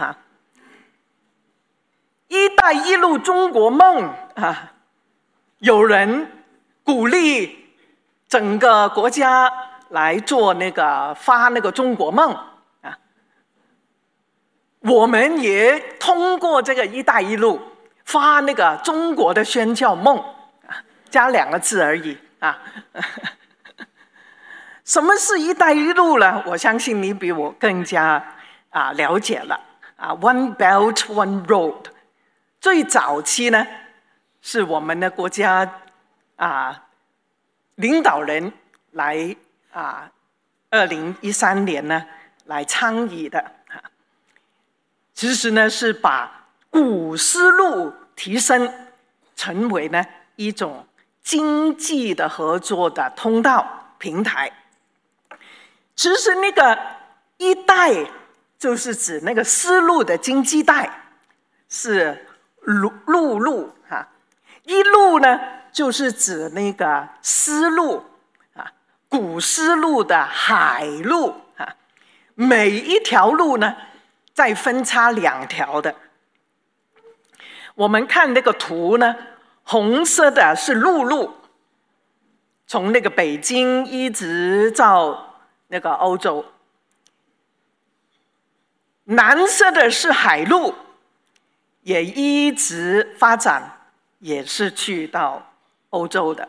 一带一路中国梦有人鼓励整个国家来做发那个中国梦我们也通过这个一带一路发那个中国的宣教梦加2个字而已什么是一带一路呢？我相信你比我更加了解了One Belt One Road。 最早期呢是我们的国家领导人来2013年呢来倡议的其实呢是把古丝路提升成为呢一种经济的合作的通道平台。其实那个一带就是指那个丝路的经济带，是陆路哈。一路呢，就是指那个丝路啊，古丝路的海路啊。每一条路呢，再分叉2条的。我们看那个图呢，红色的是陆路，从那个北京一直到那个欧洲。蓝色的是海路，也一直发展，也是去到欧洲的。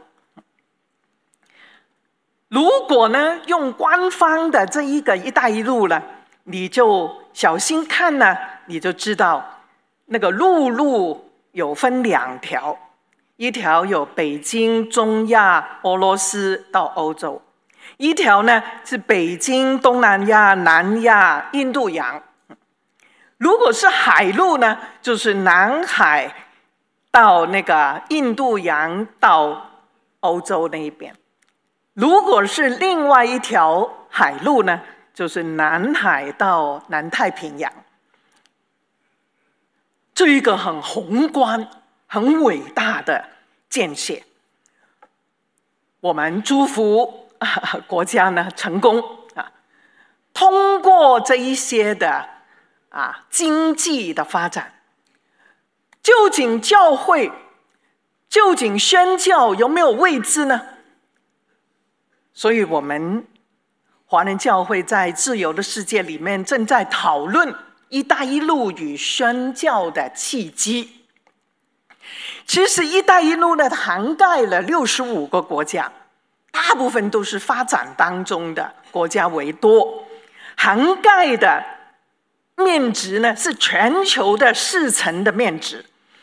如果呢用官方的这一个“一带一路”呢，你就小心看呢，你就知道那个陆路有分2条，一条有北京、中亚、俄罗斯到欧洲，一条呢是北京、东南亚、南亚、印度洋。如果是海路呢，就是南海到那个印度洋到欧洲那一边。如果是另外一条海路呢，就是南海到南太平洋。这一个很宏观、很伟大的建设，我们祝福国家呢成功啊！通过这一些的经济的发展，究竟教会、究竟宣教有没有未知呢？所以我们华人教会在自由的世界里面正在讨论“一带一路”与宣教的契机。其实“一带一路”呢，涵盖了65个国家，大部分都是发展当中的国家为多，涵盖的面值呢是全球的40%的面值，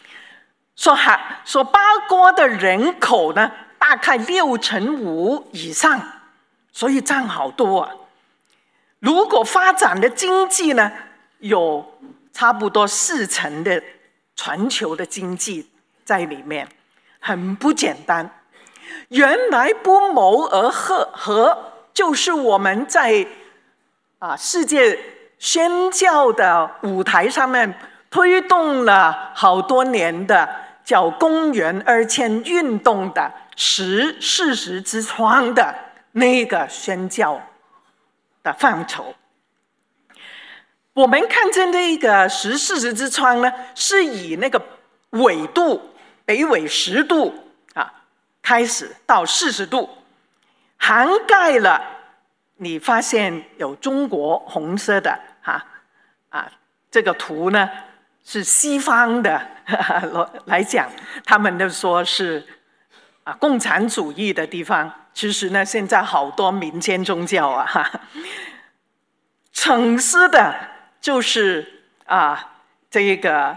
所包括的人口呢大概65%以上，所以占好多啊。如果发展的经济呢，有差不多40%的全球的经济在里面，很不简单。原来不谋而合，就是我们在世界宣教的舞台上面推动了好多年的叫公元2000运动的10事实之窗的那个宣教的范畴。我们看见这个10事实之窗呢，是以那个纬度北纬10度开始到40度，涵盖了。你发现有中国红色的这个图呢是西方的来讲，他们都说是共产主义的地方。其实呢，现在好多民间宗教橙色的就是这一个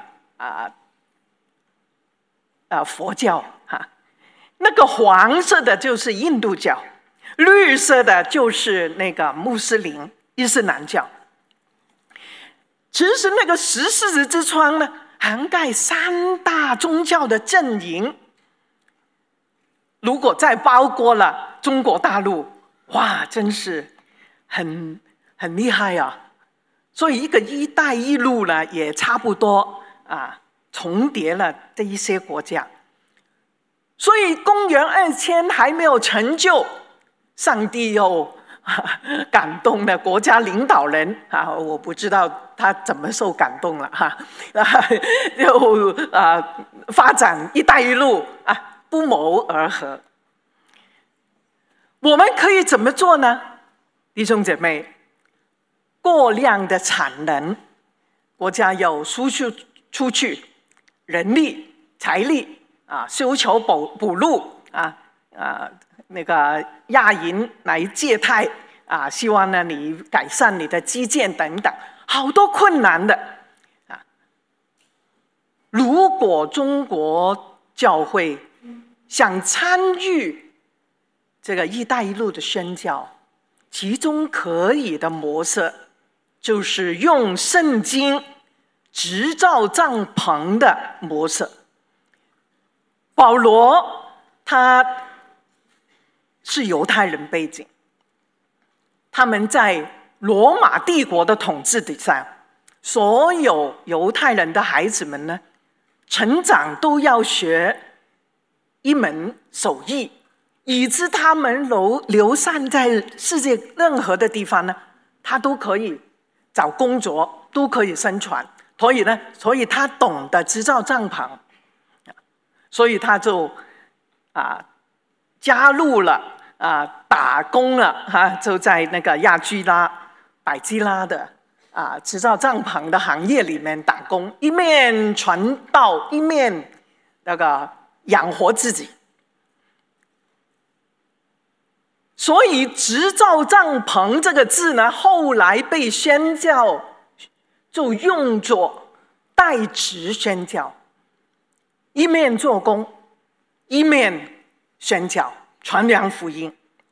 佛教那个黄色的就是印度教。绿色的就是那个穆斯林伊斯兰教。其实那个10事实之窗呢，涵盖3大宗教的阵营。如果再包括了中国大陆，哇，真是很厉害啊！所以一个“一带一路”呢，也差不多重叠了这一些国家。所以公元2000还没有成就，上帝又感动了国家领导人我不知道他怎么受感动了又发展“一带一路”不谋而合。我们可以怎么做呢？弟兄姐妹，过量的产能，国家要输出去人力、财力修桥补路那个亚银来借贷希望呢你改善你的基建等等，好多困难的如果中国教会想参与这个“一带一路”的宣教，其中可以的模式就是用圣经执照帐篷的模式。保罗他是犹太人背景，他们在罗马帝国的统治底下，所有犹太人的孩子们呢，成长都要学一门手艺，以致他们流散在世界任何的地方呢，他都可以找工作，都可以生存。所以他懂得制造帐篷，所以他就加入了打工了就在那个亚居拉、百基拉的制造帐篷的行业里面打工，一面传道，一面那个养活自己。所以制造帐篷这个字呢，后来被宣教就用作代职宣教，一面做工，一面宣教传扬福音。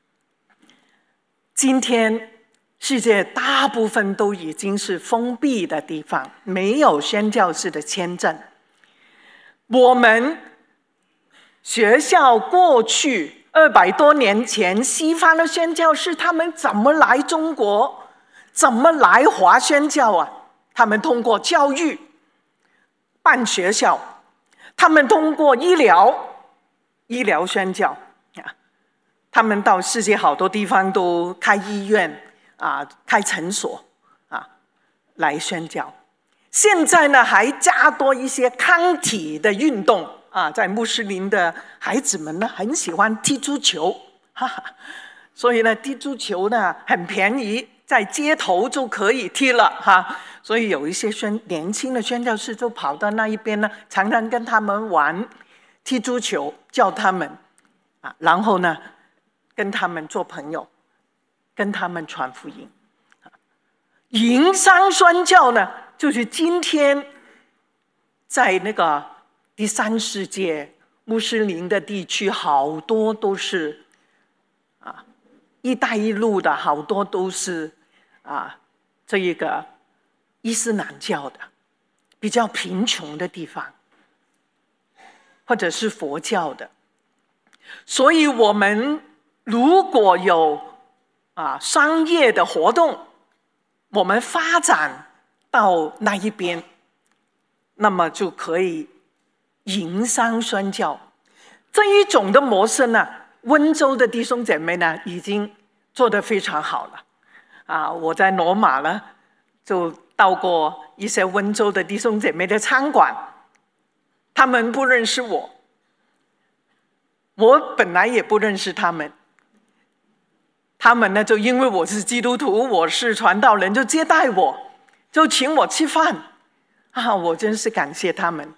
今天世界大部分都已经是封闭的地方，没有宣教士的签证。我们学校过去200多年前，西方的宣教士他们怎么来中国，怎么来华宣教啊？他们通过教育办学校，他们通过医疗宣教，他们到世界好多地方都开医院开诊所来宣教。现在呢，还加多一些康体的运动在穆斯林的孩子们呢，很喜欢踢足球，所以呢，踢足球呢很便宜，在街头就可以踢了所以有一些年轻的宣教士就跑到那一边呢，常常跟他们玩踢足球，教他们然后呢，跟他们做朋友，跟他们传福音。营商宣教呢，就是今天在那个第三世界穆斯林的地区，好多都是一带一路的，好多都是这一个伊斯兰教的比较贫穷的地方，或者是佛教的。所以我们如果有商业的活动，我们发展到那一边，那么就可以营商宣教。这一种的模式呢，温州的弟兄姐妹呢已经做得非常好了我在罗马呢就到过一些温州的弟兄姐妹的餐馆，他们不认识我，我本来也不认识他们，他们呢就因为我是基督徒，我是传道人，就接待我，就请我吃饭我真是感谢他们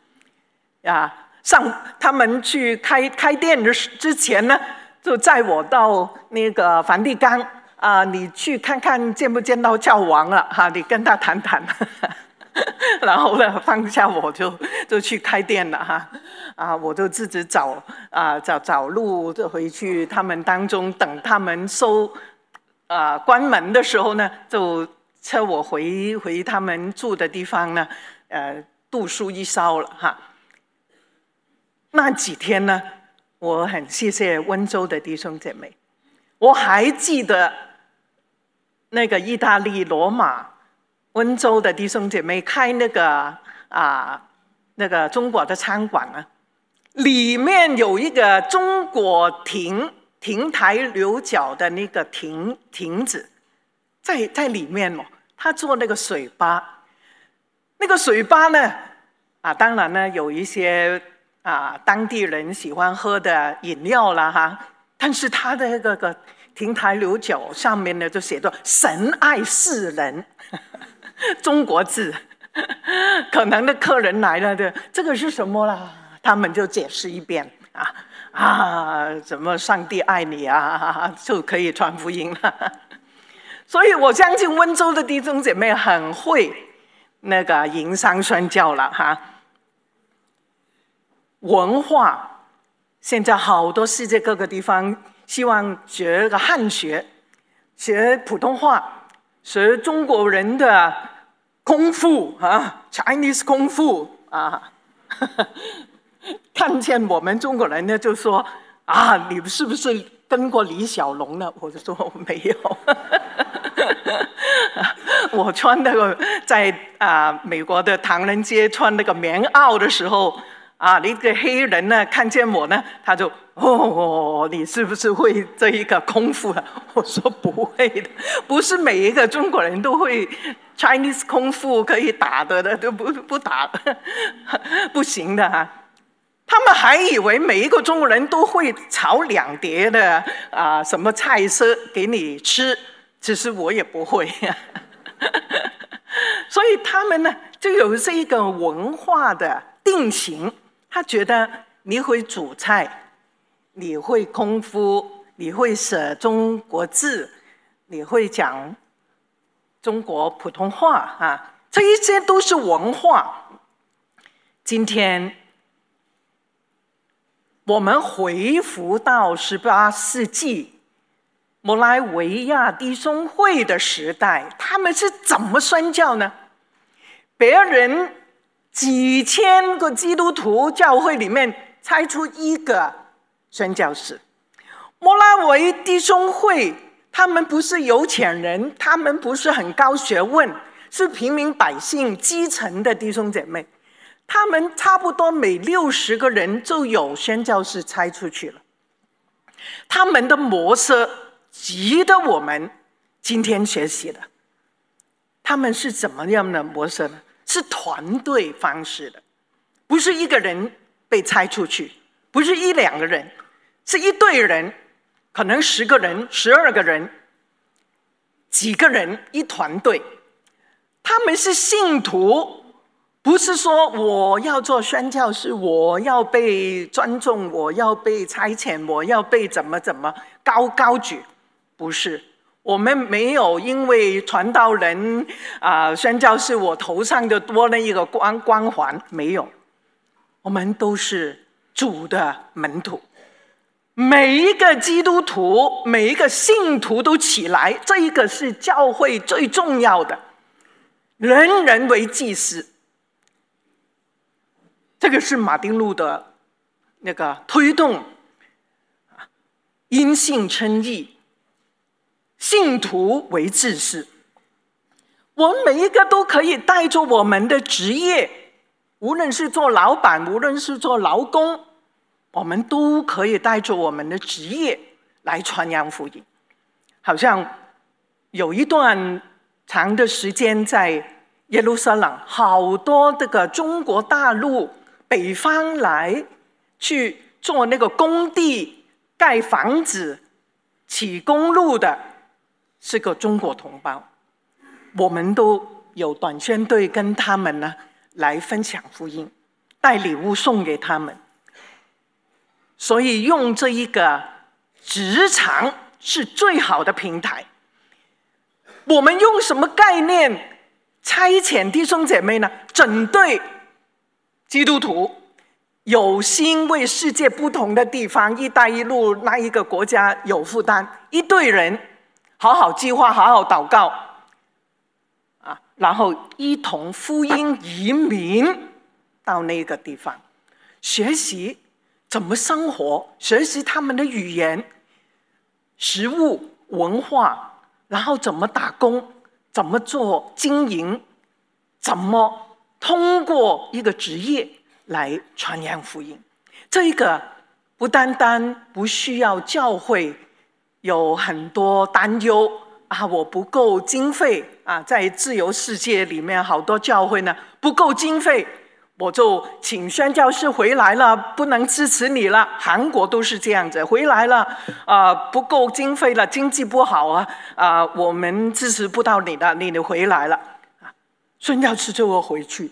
他们去开店之前呢，就载我到那个梵蒂冈你去看看见不见到教皇了你跟他谈谈然后呢放下我就去开店了我就自己找路就回去他们当中，等他们关门的时候呢，就车我回他们住的地方呢度数一宵了那几天呢，我很谢谢温州的弟兄姐妹。我还记得那个意大利罗马温州的弟兄姐妹开那个中国的餐馆里面有一个中国亭台楼角的那个亭子在里面他做那个水吧，那个水吧呢当然呢有一些当地人喜欢喝的饮料啦但是他的那个亭台楼角上面呢就写着神爱世人中国字可能的客人来了的这个是什么啦，他们就解释一遍怎么上帝爱你就可以传福音了所以我相信温州的弟兄姐妹很会那个营商宣教了文化现在好多世界各个地方希望学个汉学，学普通话，学中国人的功夫Chinese 功夫看见我们中国人呢就说你是不是跟过李小龙呢？我就说没有我穿那个在美国的唐人街穿那个棉袄的时候，那个黑人呢看见我呢，他就你是不是会这一个功夫啊？我说不会的，不是每一个中国人都会 Chinese 功夫可以打的，都不打，不行的啊。他们还以为每一个中国人都会炒2碟的什么菜色给你吃，其实我也不会。所以他们呢就有这个文化的定型，他觉得你会煮菜，你会功夫，你会写中国字，你会讲中国普通话这一些都是文化。今天我们回复到18世纪摩拉维亚弟兄会的时代，他们是怎么宣教呢？别人几千个基督徒教会里面猜出一个宣教士。摩拉维弟兄会，他们不是有钱人，他们不是很高学问，是平民百姓基层的弟兄姐妹。他们差不多每60个人就有宣教士猜出去了。他们的模式值得我们今天学习的。他们是怎么样的模式呢？是团队方式的，不是一个人被猜出去，不是1、2个人，是一队人，可能10个人、12个人，几个人一团队。他们是信徒，不是说我要做宣教士，我要被尊重，我要被差遣，我要被怎么高举，不是。我们没有因为传道人宣教士我头上就多了一个光环，没有。我们都是主的门徒，每一个基督徒，每一个信徒都起来，这一个是教会最重要的，人人为祭司。这个是马丁路的那个推动，因信称义，信徒为祭司。我们每一个都可以带着我们的职业，无论是做老板，无论是做劳工，我们都可以带着我们的职业来传扬福音。好像有一段长的时间在耶路撒冷，好多这个中国大陆北方来去做那个工地盖房子起公路的是个中国同胞，我们都有短宣队跟他们呢来分享福音，带礼物送给他们。所以用这一个职场是最好的平台。我们用什么概念差遣弟兄姐妹呢？整队基督徒有心为世界不同的地方，一带一路那一个国家有负担，一队人好好计划，好好祷告然后一同福音移民到那个地方，学习怎么生活，学习他们的语言、食物、文化，然后怎么打工，怎么做经营，怎么通过一个职业来传扬福音。这一个不单单不需要教会有很多担忧我不够经费在自由世界里面好多教会呢不够经费，我就请宣教士回来了，不能支持你了。韩国都是这样子，回来了不够经费了，经济不好我们支持不到你的，你回来了宣教士就会回去。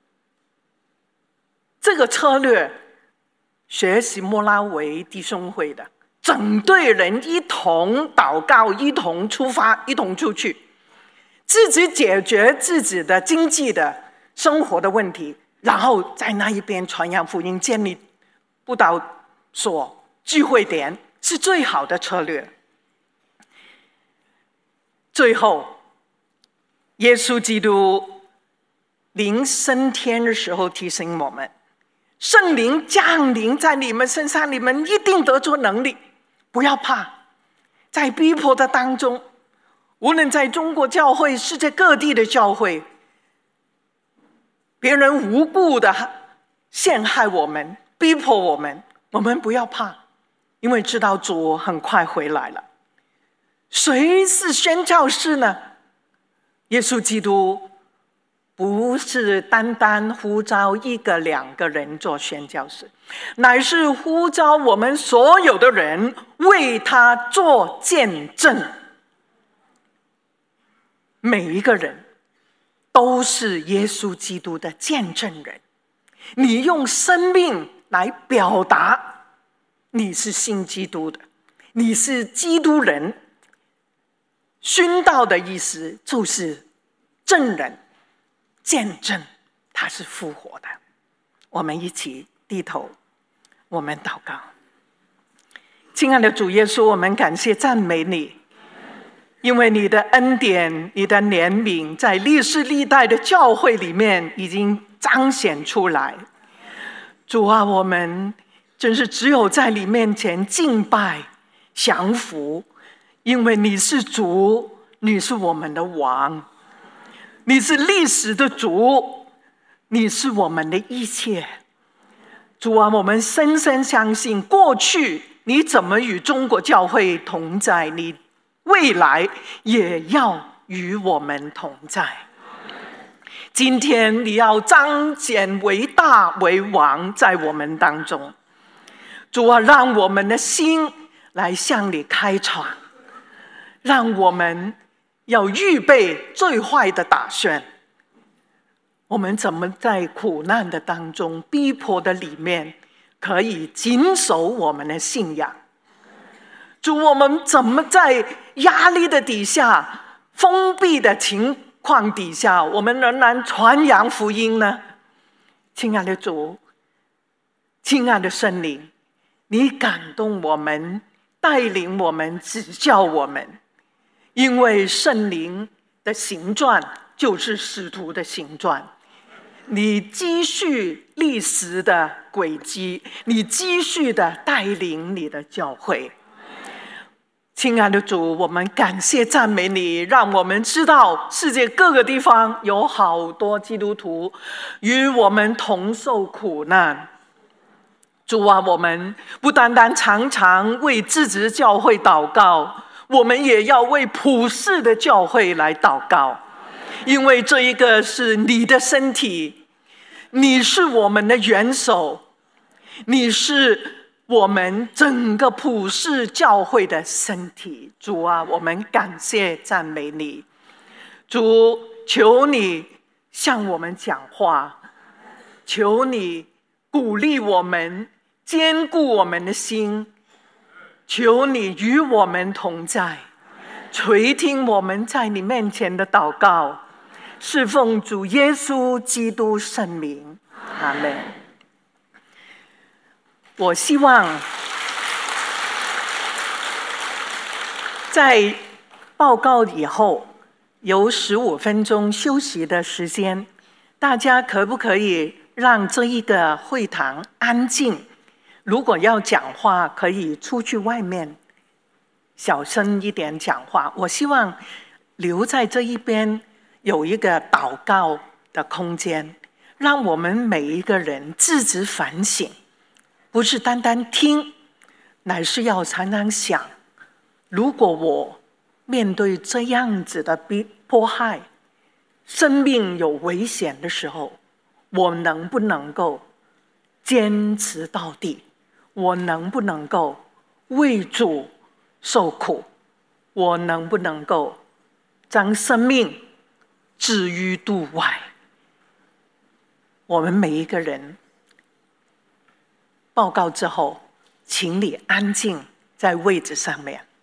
这个策略学习摩拉维弟兄会的，整队人一同祷告，一同出发，一同出去，自己解决自己的经济的生活的问题，然后在那一边传扬福音，建立布道所、聚会点，是最好的策略。最后，耶稣基督临升天的时候提醒我们，圣灵降临在你们身上，你们一定得着能力，不要怕。在逼迫的当中， 无论在中国教会、世界各地的教会，别人无故的陷害我们、逼迫我们，我们不要怕，因为知道主很快回来了。谁是宣教士呢？耶稣基督不是单单呼召1个2个人做宣教士，乃是呼召我们所有的人为他做见证。每一个人都是耶稣基督的见证人，你用生命来表达你是信基督的，你是基督人。殉道的意思就是证人、见证他是复活的。我们一起低头，我们祷告。亲爱的主耶稣，我们感谢赞美你，因为你的恩典、你的怜悯在历世历代的教会里面已经彰显出来。主啊，我们真是只有在你面前敬拜降服，因为你是主，你是我们的王，你是历史的主，你是我们的一切。主啊，我们深深相信，过去你怎么与中国教会同在，你未来也要与我们同在。今天你要彰显为大为王在我们当中。主啊，让我们的心来向你开创，让我们要预备最坏的打算。我们怎么在苦难的当中、逼迫的里面，可以谨守我们的信仰？主，我们怎么在压力的底下、封闭的情况底下，我们仍然传扬福音呢？亲爱的主，亲爱的圣灵，你感动我们，带领我们，指教我们，因为圣灵的形状就是使徒的形状。你继续历史的轨迹，你继续的带领你的教会。亲爱的主，我们感谢赞美你，让我们知道世界各个地方有好多基督徒与我们同受苦难。主啊，我们不单单常常为自己的教会祷告，我们也要为普世的教会来祷告，因为这一个是你的身体，你是我们的元首，你是我们整个普世教会的身体。主啊，我们感谢赞美你。主，求你向我们讲话，求你鼓励我们，坚固我们的心，求你与我们同在，垂听我们在你面前的祷告，是奉主耶稣基督圣名，阿们。我希望在报告以后有15分钟休息的时间，大家可不可以让这一个会堂安静？如果要讲话，可以出去外面小声一点讲话。我希望留在这一边有一个祷告的空间，让我们每一个人自己反省，不是单单听，乃是要常常想，如果我面对这样子的迫害，生命有危险的时候，我能不能够坚持到底？我能不能够为主受苦？我能不能够将生命置于度外？我们每一个人报告之后，请你安静在位置上面。